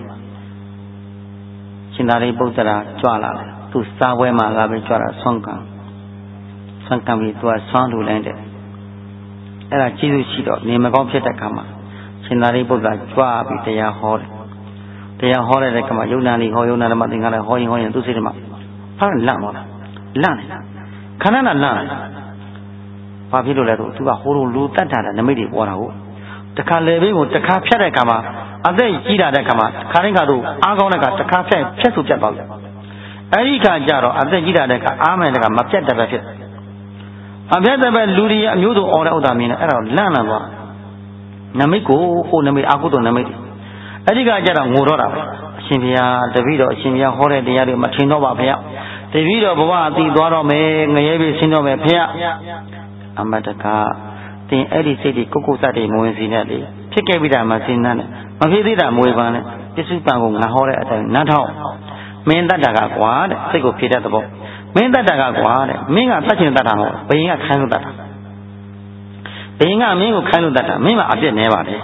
ရှင်သာရိပုတ္တရာကြွလာတယ်သူစားပွဲမှာလာပြီးကြွလာဆွမ်းကံပြီးသူကဆွမ်းလူလိုက်တယ်အဲ့ဒါကျေးဇူးရှိတော့နေမကောင်းဖြစ်တဲ့ခါမှာရှင်သာရိပုတ္တရာကြွပြီးတရားဟောတဲ့ခါမှာယုံနာလေးဟောယုံနာဓမ္မသင်္ခါရဟောရင်သူစိတ်ထဲမှာဖားလန့်သွားတာလန့်နေခဏလန့်နေဘာဖြစ်လို့လဲဆိုသူကဟိုလိုလူတတ်တာနမိတ်တွေပေါ်တာဟုတ်တခါလေဘေးကိုတခါဖြတ်တဲ့ခါမှာအသက်ကြီးလာတဲ့ခါမှာခါတိုင်းကတော့အားကောင်းတဲ့ခါတခါဖြတ်ဆိုပြတ်သွားတယ်အဲ့ဒီခါကျတော့အသက်ကြီးလာတဲ့ခါအားမယ်တဲ့ခါမပြတ်တဲ့ပဲဖြစ်အပြတ်တဲ့ပဲလူတွေအမျိုးစုံအော်တဲ့ဥဒ္ဒါမင်းနဲ့အဲ့ဒါလန့်သွားနမိတ်ကိုဟိုနမိတ်အာကုသိုလ်နမိတ်အဲ့ဒီကကျတော့ငိုတော့တာပဲအရှင်ဘုရားတပည့်တော်အရှင်ဘုရားဟောတဲ့တရားတွေမထင်တော့ပါဗျာတပည့်တော်ဘဝအတိသွားတော့မယ်ငရဲပြေဆင်းတော့မယ်ဖေအမတကသင်အဲ့ဒီစိတ်တွေကုတ်စတဲ့မဝင်စီနဲ့လေဖြစ်ခဲ့ပြီးတာမှစဉ်းစားနဲ့မဖြစ်သေးတာမွေပန်းနဲ့ပစ္စုပန်ကိုငါဟောတဲ့အတိုင်းနားထောင်မင်းတတ်တာကကွာတဲ့စိတ်ကိုဖြေတတ်တဲ့ပေါ့မင်းတတ်တာကကွာတဲ့မင်းကတတ်ချင်တတ်တာမဟုတ်ဘယင်ကခိုင်းလို့တတ်တာဘယင်ကမင်းကိုခိုင်းလို့တတ်တာမင်းကအပြစ်နဲပါတယ်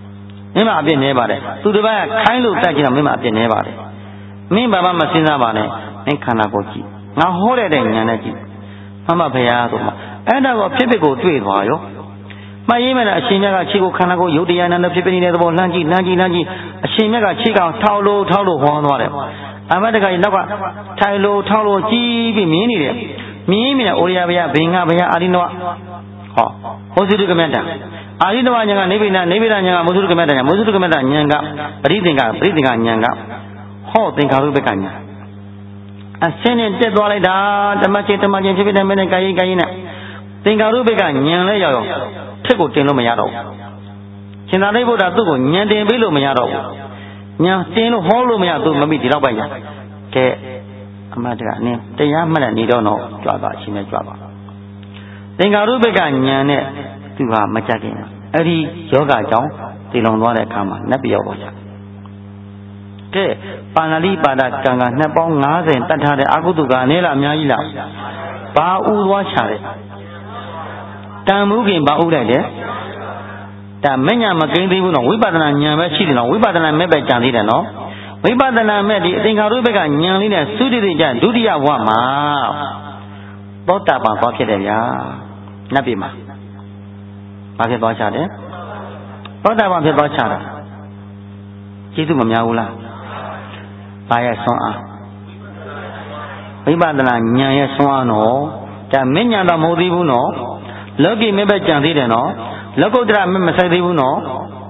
သူတစ်ပါးကခိုင်းလို့တတ်ချင်တော့မင်းကအပြစ်နဲပါတယ်မင်းဘာမှမစဉ်းစားပါနဲ့မင်းခန္ဓာကိုယ်ကြည့်ငါဟောတဲ့ဉာဏ်နဲ့ကြည့်မဘုရားဆိုမှအဲ့ဒါကိုဖြစ်ကိုတွေ့သွားရောမှတ်ရေးမဲ့အရှင်မြတ်ကခြေကိုခန္ဓာကိုယ်ရုပ်တရားနဲ့ဖြစ်နေတဲ့သဘောလှမ်းကြည့်အရှင်မြတ်ကခြေကောင်ထောက်လို့ဟောသွားတယ်အမတကကြီးနောက်ကထိုင်လို့ထောက်လို့ကြည့်ပြီးမြင်နေတယ်မြင်နေအိုရိယဘုရားဘင်္ဂဘုရားအာရိနဝဟောဇုတုကမတ္တအာရိနဝဉာဏ်ကနေဗိဒဉာဏ်ကမောဇုတုကမတ္တဉာဏ်မောဇုတုကမတ္တဉာဏ်ကပရိသင်္ခဉာဏ်ကဟောသင်္ခါရုပ္ပကဉာဏ်အရှင်းနဲ့တက်သွားလိုက်တာဓမ္မချင်းဖြစ်တဲ့မင်းနဲ့ကာယနဲ့သင်္ခါရုပ္ပကဉာဏ်လဲရောက်ထက်ကိုတင်လို့မရတော့ဘူးရှင်သာရိပုတ္တရာသူ့ကိုဉာဏ်တင်ပေးလို့မရတော့ဘူးဉာဏ်တင်လို့ဟောလို့မရသူမမိဒီတော့ပိုင်ညာကဲအမတ်ကနင်းတရားမှတ်တဲ့နေတော့ကြွားသွားရှင်နဲ့ကြွားသွားသင်္ခါရုပ္ပကဉာဏ်နဲ့သူဟာမကြခင်အဲ့ဒီယောဂကြောင့်တည်လုံသွားတဲ့အခါမှာနတ်ပြောပေါ်ကြကဲပါဏာတိပါဒကံကနှစ်ပေါင်း90တတ်ထားတဲ့အကုသိုလ်ကအနည်းလားအများကြီးလားဘာဥသွားချတယ်တ Tamukin Baudade Tamenya Mackenzie, Wibadana Yama Chili, Wibadana Mebe Jandino, Wibadana Medi, I think Arubega, Yanina, Sudija, Dudia Wama Botapa Pocket, Nabima Pocket Bochade Botapa Bochada Chitu Maula Baya Sona Wibadana Yaya Swano, Tamenya Modibuno, Logi Mebe Jandino. Logodra Masadibuno,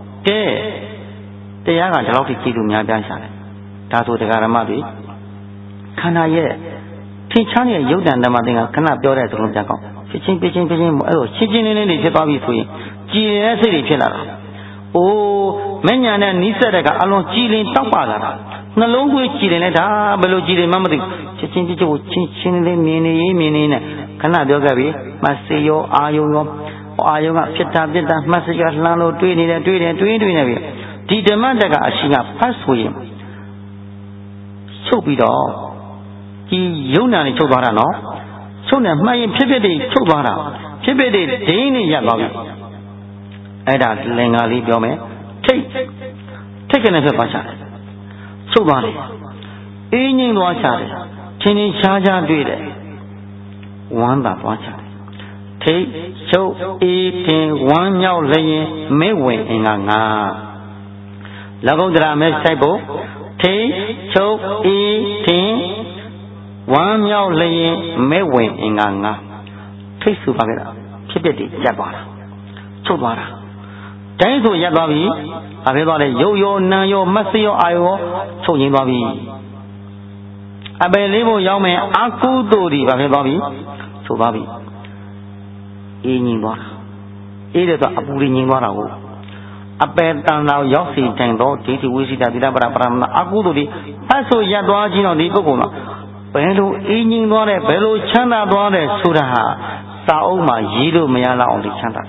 the young Angelotti Kidunya Dansan, Tato de Garamadi, Kana ye, Tichania Yodan Damadina, cannot build as Runjaco, Fishing, Chicken in the Zibabi Free, GS Pillar. Oh, Menyan and Nisadaga along Chilin Tampala, no longer Chilineta, below Chilin Mamadi, Chin, Mini, Canada, Maseo, Ayo. Ayunga Pita Messages Lano doing it. The demand that I sing up past with him. So be all. He Yunani Chobarano. So now my Pibidi Chobara. Pibidi Dini Yabavi. Ada Lengali Biome. Take another Pasha. Chobani. Evening Wachari. Chini Shaja did it. One that Wachari. Take so eating 1 yaw laying may win in a Lagodra Messabo. Take so eating 1 yaw laying may win in a Take Supagada. Kipiti Jabara. Chubara. Tango Yabavi. Aveva yo nayo masio ayo. Choni babi. Abelivo Yame Aku Dori Babi. Chubabi. Inibora. Either the Apurinibora. A bed down now, Yossi, Tango, Titi, Wishita, Vidabra, Agudi, Paso Yaduajino, the Gogona, Bello, Inibora, Bello, Chana, Dore, Suraha, Saoma, Yilu, Mayala on the Chanda.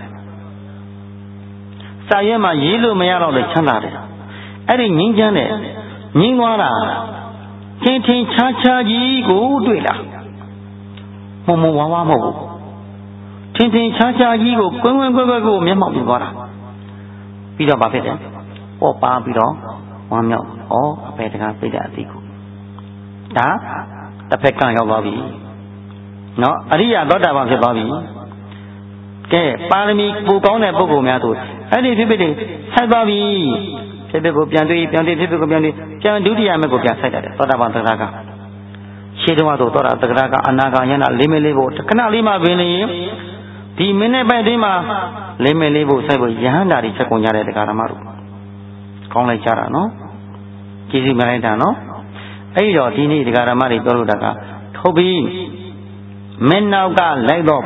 Sayama, Yilu, Mayala on the Chanda. Eddie Ninjane, Ninwara, Tintin Chacha, Yi, go, Duela. Momo Wamo. Tintin Chacha, Yi, go, Memo, Bivara. Peter Buffett, or Papido, 1 milk, or a Petra Pedatico. Da, the Pecan of Bobby. No, Aria got about the Bobby. Okay, Palami, Bugone, Bogomiato, and if you believe, Hi Bobby, Typical Piandi, typical Piandi, can do the Amigo Piazza, thought about the Raga. She don't want to thought the Raga, Anaga, Yana, Limelivo, Canalima, Vini. The minute by Dima, Lemelevo Sabo Yanda, Chaconia de Caramaru. Conley Chara, no? Kizzy Marita, no? Ayo, Tini, the Garamari, Doludaga, Toby, Menauga, Legdo,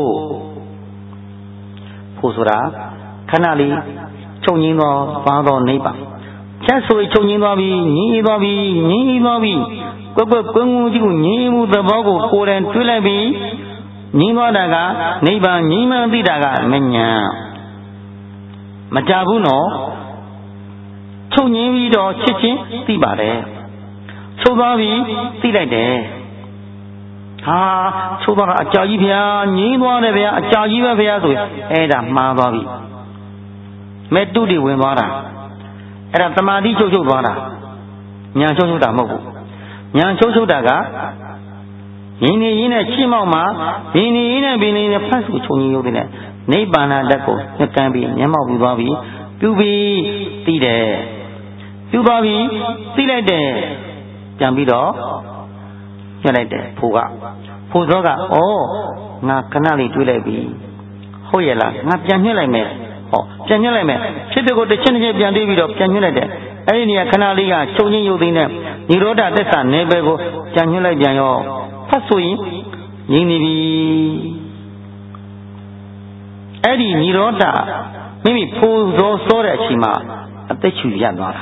Pusura, Canali, Chonino, Father, neighbor. Just so Chonino, Ni, Gogo, Nimu, the Bogo, Core and Twillaby. Niwadaga, neighbor, Nima Didaga, Menya Majabuno, Tony or Chichi, Tibare, Sobavi, Tilade. Ah, Soba, Ajivia, Niwa, Ajajiva, Eda, Mabavi. Medudi Wimara, Era Tamadi Jojubara, Nyajo Damogu, Nyajo Daga. In a Chimoma, in a Bini, a pass which only you did. Nebana Daco, the can be Yama Bubavi, Pubi, Tide, Pubavi, Tilade, Jambido, Yalade, Puga, Puzoga, oh, not Canali Twillaby, Hoyela, not Janulame, oh, Janulame, typical the Chinese Jandivid of Janulade, Ania Canalia, showing you the name, Niroda, the son, neighbor, Janula Jano. Pasui, Yinibi Eddie Niroda, maybe Puzo Sorachima, at the Chuyana.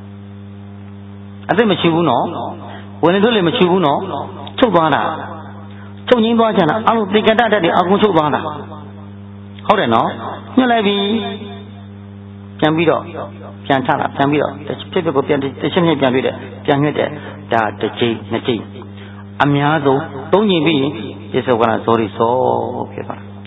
At the Machuno, when it's only Machuno, Chubana, Tony Bajana, I will take a data the Aguchubana. How do you know? Yalabi Cambido, Piantana, Cambido, the typical Piantation Cambido, Pianeta, the Nachi. Amiazo, don't you be, is a one sorry so.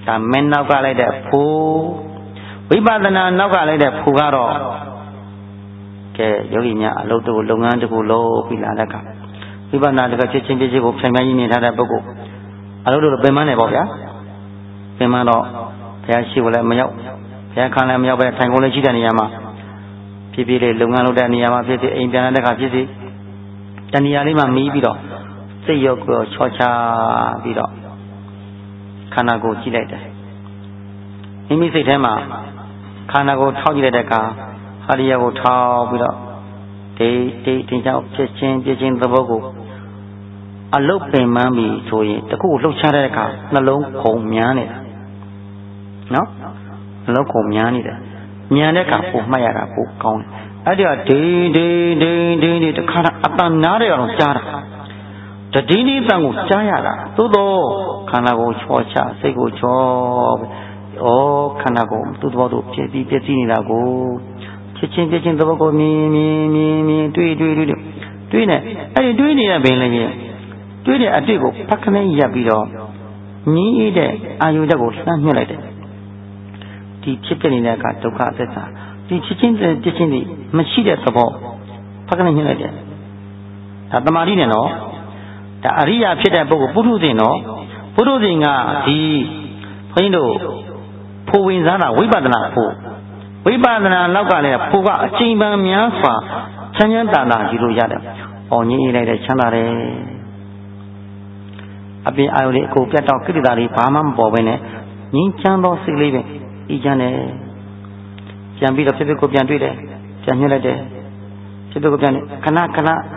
ဒါမင်းနောက်ကလိုက်တဲ့ဖို့ဝိပဿနာနောက်ကလိုက်တဲ့ဖို့ကတော့ကဲယောဂီများအလုပ်တို့လုပ်ငန်းတစ်ခုလုပ်ပြီးလာတဲ့အခါဝိပဿနာတကချက်ချင်းပြည့်စုံကိုဖြိုင်ဖြိုင်ကြီးမြင်ထားတဲ့ပုဂ္ဂိုလ်အလုပ်တို့ပင်မနေပေါ့ဗျာပင်မတော့ဘုရားရှိခိုးလည်းမရောက်ဘုရားခံလည်းမရောက်ပဲထိုင်ကုန်လည်းရှိတဲ့နေရာမှာဖြည်းဖြည်းလေးလုပ်ငန်းလုပ်တဲ့နေရာမှာဖြစ်ဖြစ်အိမ်ပြန်တဲ့အခါဖြစ်ဖြစ်တဏှာလေးမှမီးပြီးတော့စိတ်ရောကိုချောချပြီးတော့ခန္ဓာကိုယ်ကြည့်လိုက်တယ်မိမိစိတ်ထဲမှာခန္ဓာကိုယ်ထောက်ကြည့်လိုက်တဲ့အခါဟာရိယကိုထောက်ပြီးတော့ဒီကြောင့်ဖြစ်ချင်းသဘောကိုအလုတ်ပင်မှန်းပြီးဆိုရင်တခုကိုလှုပ်ရှားတဲ့အခါနှလုံးခုန်မြန်းနေတာနော်နှလုံးခုန်မြန်းနေတယ်မြန်းတဲ့အခါပိုမှတ်ရတာပိုကောင်းတယ်အဲ့ဒီကဒီတခါအတန်နားတဲ့အောင်ကြားတာတတိနိတန်ကိုကြားရတာသို့တော့ခန္ဓာကိုယ်ချောချစိတ်ကိုချောခန္ဓာကိုယ်သူ့သဘောသူပြည့်စည်နေတာကိုချက်ချင်းသဘောကိုမြင်တွေ့နေအဲ့ဒီတွေ့နေတဲ့ဘယ်လဲကြီးတွေ့တဲ့အတွေ့ကိုဖက်ခနဲ့ရပ်ပြီးတော့ညီးတဲ့အာယုဓာတ်ကိုလှမ်းညှက်လိုက်တယ်ဒီဖြစ်ပြနေတဲ့အခါဒုက္ခသစ္စာဒီချက်ချင်းပြည့်ချင်းဒီမရှိတဲ့သဘောဖက်ခနဲ့ညှက်လိုက်တယ်ဒါတမာတိနဲ့နော်ဒါအရိယာဖြစ်တဲ့ပုဂ္ဂိုလ်ပုထုဇဉ်နော်ပုထုဇဉ်ကဒီဘုန်းကြီးတို့ဖိုဝင်စားတာဝိပဿနာဖို့ဝိပဿနာနောက်ကလည်းဖိုကအချိန်ပန်များစွာချမ်းသာယူလို့ရတယ်။အော်ငြိမ့်လိုက်တဲ့ချမ်းသာတယ်။အပြင်အာယုလေးအကုန်ပြတ်တော့ကိလေသာတွေဘာမှမပေါ်ဘဲနဲ့ငြိမ်းချမ်းသောစိတ်လေးပဲအေးချမ်းတယ်။ပြန်ပြီးတော့ဖြစ်ကိုပြန်တွေ့တယ်။ပြန်ညှိလိုက်တယ်။ဖြစ်ကိုပြန်ခဏ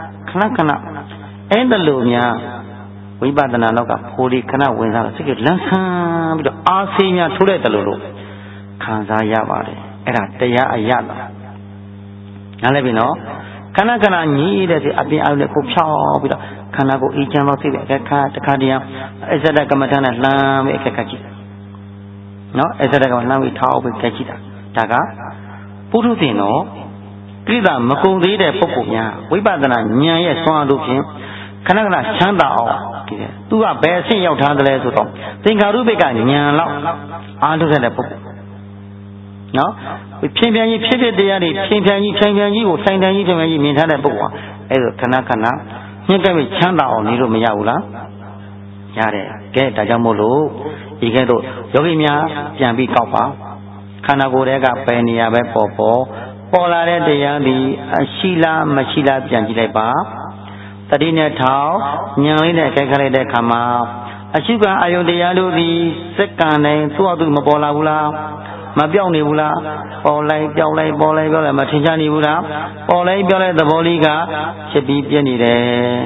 အဲ့ဒါလိုများဝိပဿနာနောက်ကဖိုးလေးခဏဝင်စားတော့စိတ်ကလန်းဆန်းပြီးတော့အားစိမ်းများထိုးလိုက်တယ်လို့ခံစားရပါတယ်အဲ့ဒါတရားအရလားနားလည်ပြီနော်ခဏညီးတဲ့စိတ်အပြင်အောက်နဲ့ကိုဖြောင်းပြီးတော့ခန္ဓာကိုယ်အေးချမ်းသောစိတ်ပဲအခါတခါတည်းအစ္ဆဒကမ္မဋ္ဌာန်းနဲ့လှမ်းပြီးအခါကြည့်နော်အစ္ဆဒကမ္မဋ္ဌာန်းပြီးထောက်ပြီးကြည့်တာဒါကပုထုဇဉ်နော်ကိလေသာမကုန်သေးတဲ့ပုဂ္ဂိုလ်များဝိပဿနာဉာဏ်ရဲ့စွမ်းအားလို့ဖြင့်ခဏချမ်းသာအောင်ဒီသူကဘယ်အဆင့်ရောက်ထားသလဲဆိုတော့သင်္ခါရုပ္ပကဉာဏ်လောက်အားထုတ်တဲ့ပုဂ္ဂိုလ်နော်ဖြင်းပြန်ကြီးဖြစ်တရားတွေဖြင်းပြန်ကြီးကိုဆိုင်တန်ကြီးဖြင်းပြန်ကြီးမြင်ထားတဲ့ပုဂ္ဂိုလ်အဲ့ဒါခဏညှစ်ကပ်ပြီးချမ်းသာအောင်နေလို့မရဘူးလားရတယ်ကဲဒါကြောင့်မို့လို့ဒီကဲတော့ယောဂီများပြန်ပြီးကောက်ပါခန္ဓာကိုယ်ထဲကပယ်နေရပဲပေါ်လာတဲ့တရားဒီရှိလားမရှိလားပြန်ကြည့်လိုက်ပါတတိနဲ့ထောင်ညံလေးနဲ့ကြိုက်ခလိုက်တဲ့အခါမှာအရှုခံအာယုတရားတို့သည်စက္ကန့်တိုင်းသူ့အတူမပေါ်လာဘူးလားမပြောင်းနေဘူးလားပေါ်လိုက်ပြောင်းလိုက်မထင်ရှားနေဘူးလားပေါ်လိုက်ပြောင်းလိုက်သဘောလေးကဖြစ်ပြီးပြည့်နေတယ်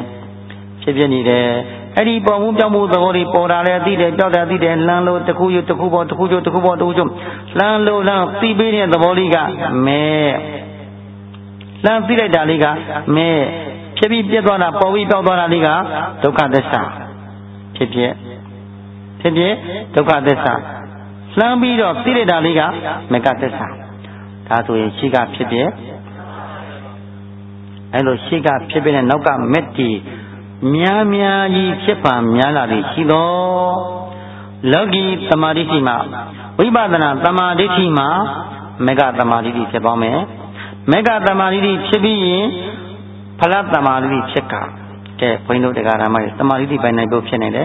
အဲ့ဒီပေါ်မှုပြောင်းမှုသဘောလေးပေါ်တာလည်းသိတယ်ပြောက်တာသိတယ်လှမ်းလို့တစ်ခုယူတစ်ခုပေါ်လှမ်းလို့သိပေးတဲ့သဘောလေးကမဲလှမ်းသိလိုက်တာလေးကမဲဖြစ်ပြီးပြတ်သွားတာပေါ်ပြီးပြောက်သွားတာလေးကဒုက္ခသစ္စာဖြစ်ဒုက္ခသစ္စာလှမ်းပြီးတော့သိလိုက်တာလေးကမကသစ္စာဒါဆိုရင်ရှိကဖြစ်အဲ့လိုရှိကဖြစ်တဲ့နောက်ကမက်တီများကြီးဖြစ်ပါများလာပြီးရှိတော့လောကီသမာဓိရှိမှဝိပဿနာသမာဓိရှိမှမေဃသမာဓိဖြစ်ပါမယ်မေဃသမာဓိဖြစ်ပြီးရင်ဖလသမာဓိဖြစ်ကဲဘုန်းကြီးတို့တရားဓမ္မတွေသမာဓိပိုင်နိုင်ဖို့ဖြစ်နေတယ်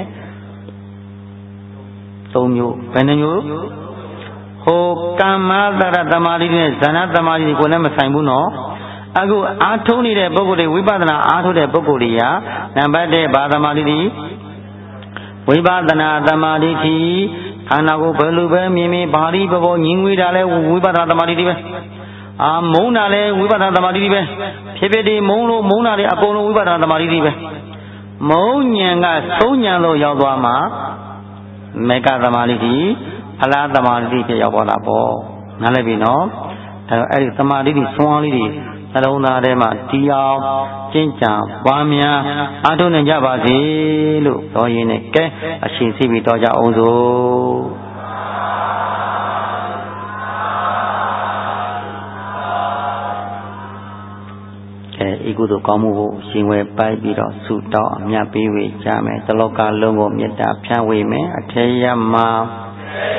၃မျိုးဘယ်နှမျိုးဟိုကမ္မသရသမာဓိနဲ့ဇာနာသမာဓိကိုလည်းမဆိုင်ဘူးနော်အခုအားထုတ်နေတဲ့ပုဂ္ဂိုလ်တွေဝိပဿနာအားထုတ်တဲ့ပုဂ္ဂိုလ်တွေကနံပါတ်1ဘာသမာဓိဝိပဿနာသမာဓိခန္ဓာကိုယ်ဘယ်လိုပဲမြင်ဘာဒီဘောညင်ငွေတာလဲဝိပဿနာသမာဓိပဲမုန်းတာလဲဝိပဿနာသမာဓိပဲဖြစ်ဒီမုန်းလို့မုန်းတာလဲအကုန်လုံးဝိပဿနာသမာဓိပဲမုန်းဉဏ်ကသုံးဉဏ်လို့ရောက်သွားမှာမေဃသမာဓိဖလားသမာဓိဖြစ်ရောက်သွားတာပေါ့နားလည်ပြီနော်ဒါတော့အဲ့ဒီသမာဓိဆွမ်းအားလေးတွေနှလုံးသားထဲမှာတီးအောင်ကျင့်ကြံပွားများအားထုတ်နိုင်ကြပါစေလို့ပြောရင်းနဲ့ကဲအရှင်စီပြီးတော့ကြအောင်စို့ဤကုသိုလ်ကောင်းမှုကိုရှင်ဝဲပိုက်ပြီးတော့ဆုတောင်းအမြတ်ပေးဝေကြမယ်တလောကလုံးကိုမေတ္တာဖြန့်ဝေမယ်အထေယမ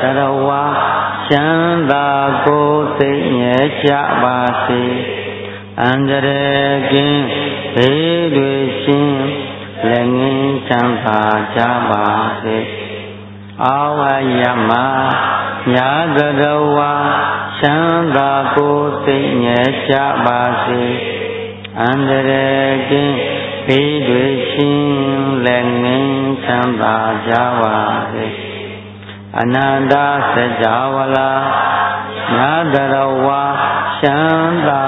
ဝါချမ်းသာကိုယ်စိတ်ငြိမ်ကြပါစေအန္တရာယ်ကင်းဘေးတွေရှင်းလက်ငင်းချမ်းသာကြပါစေအာဝယမညာကရဝါချမ်းသာကိုယ်စိတ်ငြိမ်ကြပါစေအန္တရာယ်ကင်းဘေးတွေရှင်းလက်ငင်းချမ်းသာကြပါစေအနန္တစကြာဝဠာညာကရဝါချမ်းသာ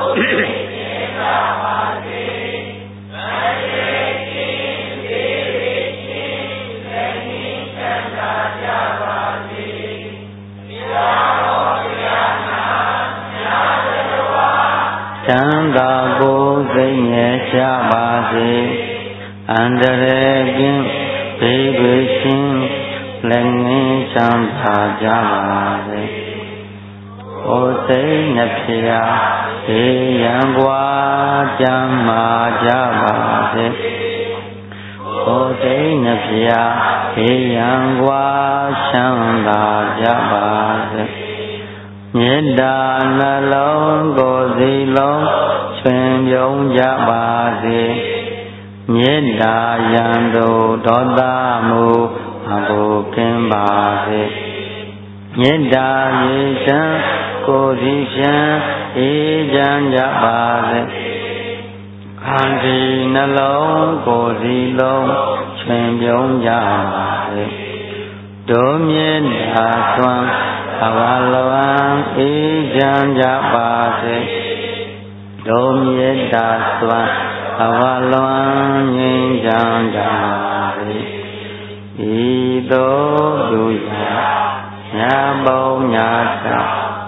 ချမ်းသာကိုယ်စိတ်ငြိမ်ကြပါစေအန္တရာယ်ကင်းဘေးတွေရှင်းလက်ငင်းချမ်းသာကြပါစေကိုယ်စိတ်နှဖျားေရန်กว่าကြမ်းမာကြပါစေကိုယ်စိတ်နှဖျားေရန်กว่าချမ်းသာကြပါစေမေတ္တာနှလုံးကိုယ်စီလုံးချွင်ပြုံးကြပါစေမေတ္တာယံတို့ဒေါသမူအဘုကင်းပါစေမေတ္တာရေချမ်းကိုယ်စီချမ်းအေးချမ်းကြပါစေခန္တီနှလုံးကိုယ်စီလုံးချွင်ပြုံးကြပါစေဒုမေတ္တာသွမ်းအဝလဝံအေးချမ်းကြပါစေဒုမေတ္တာသွမ်းအဝလဝံငြိမ်းချမ်းကြပါစေဤသို့ပြုရာညာပုံညာသာ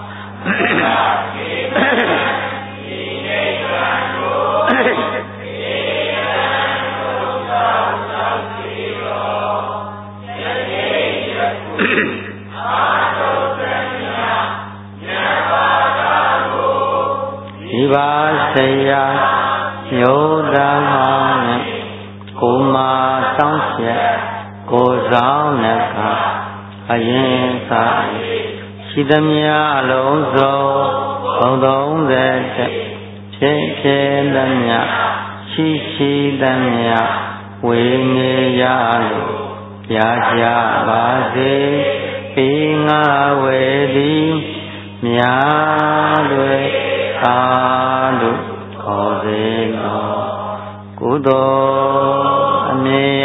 ဒီပါစေယမျိုးသားဟောင်းနဲ့ကိုမာစောင်းချက်ကိုဆောင်နဲ့ကအရင်စားရှိသမျှအလုံးစုံဘုံ30ဖြစ်ဖြစ်သမျှရှိသမျှဝေနေရလို့ရကြပါစေပြီးငါဝေသည်မြာတွေသာလို့ခေါ်စေတော်ကုသိုလ်အမြတ်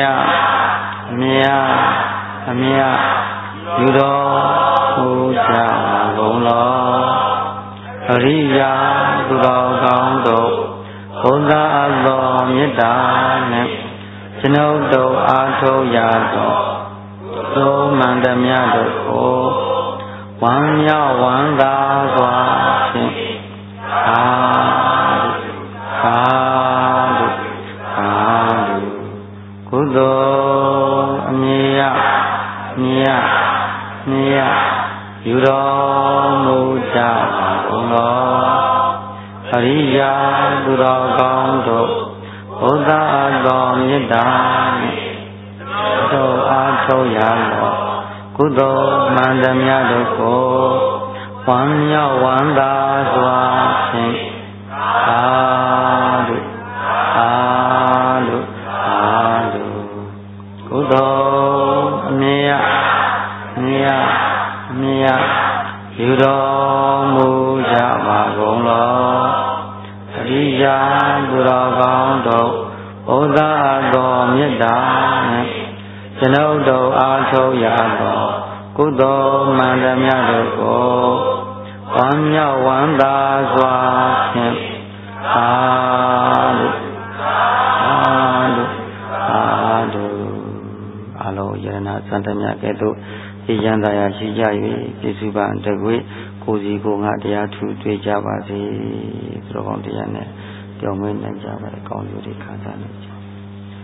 ယူတော်မူကြပါကုန်လောအရိယာသူတော်ကောင်းတို့ဘုရားသောမေတ္တာနဲ့ကျွန်ုပ်တို့အားထုတ်ရသောသုံးမှန်သမျှတို့ကိုဝမ်းမြောက်ဝမ်းသာစွာဖြင့်သာဓုကုသိုလ်အမြတ်ယူတော်မူကြပါကုန်လောအရိယာသူတော်ကောင်းတို့ဘုရားသောမေတ္တာနဲ့တို့အားထုတ်ရသောကုသိုလ်မှန်သမျှတို့ကိုဝမ်းမြောက်ဝမ်းသာစွာဖြင့်သာဓုကုသိုလ်အမြတ်ယူတော်မူကြပါကုန်လောအရိယာသူတော်ကောင်းတို့ဘုရားသောမေတ္တာနဲ့ကျွန်ုပ်တို့အားထုတ်ရသောကုသိုလ်မှန်သမျှတို့ကိုဝမ်းမြောက်ဝမ်းသာစွာဖြင့်သာဓုအလုံးယရဏစံတမြကဲ့သို့ဤရန်သာယာရှိကြ၍ပြည့်စုံပါတကွေကိုယ်စီကိုငါတရားထူတွေ့ကြပါစေသူတော်ကောင်းတရားနဲ့ကြောင်းမင်းနိုင်ကြပါအကောင်းကျိုးတွေခံစားနိုင်ကြ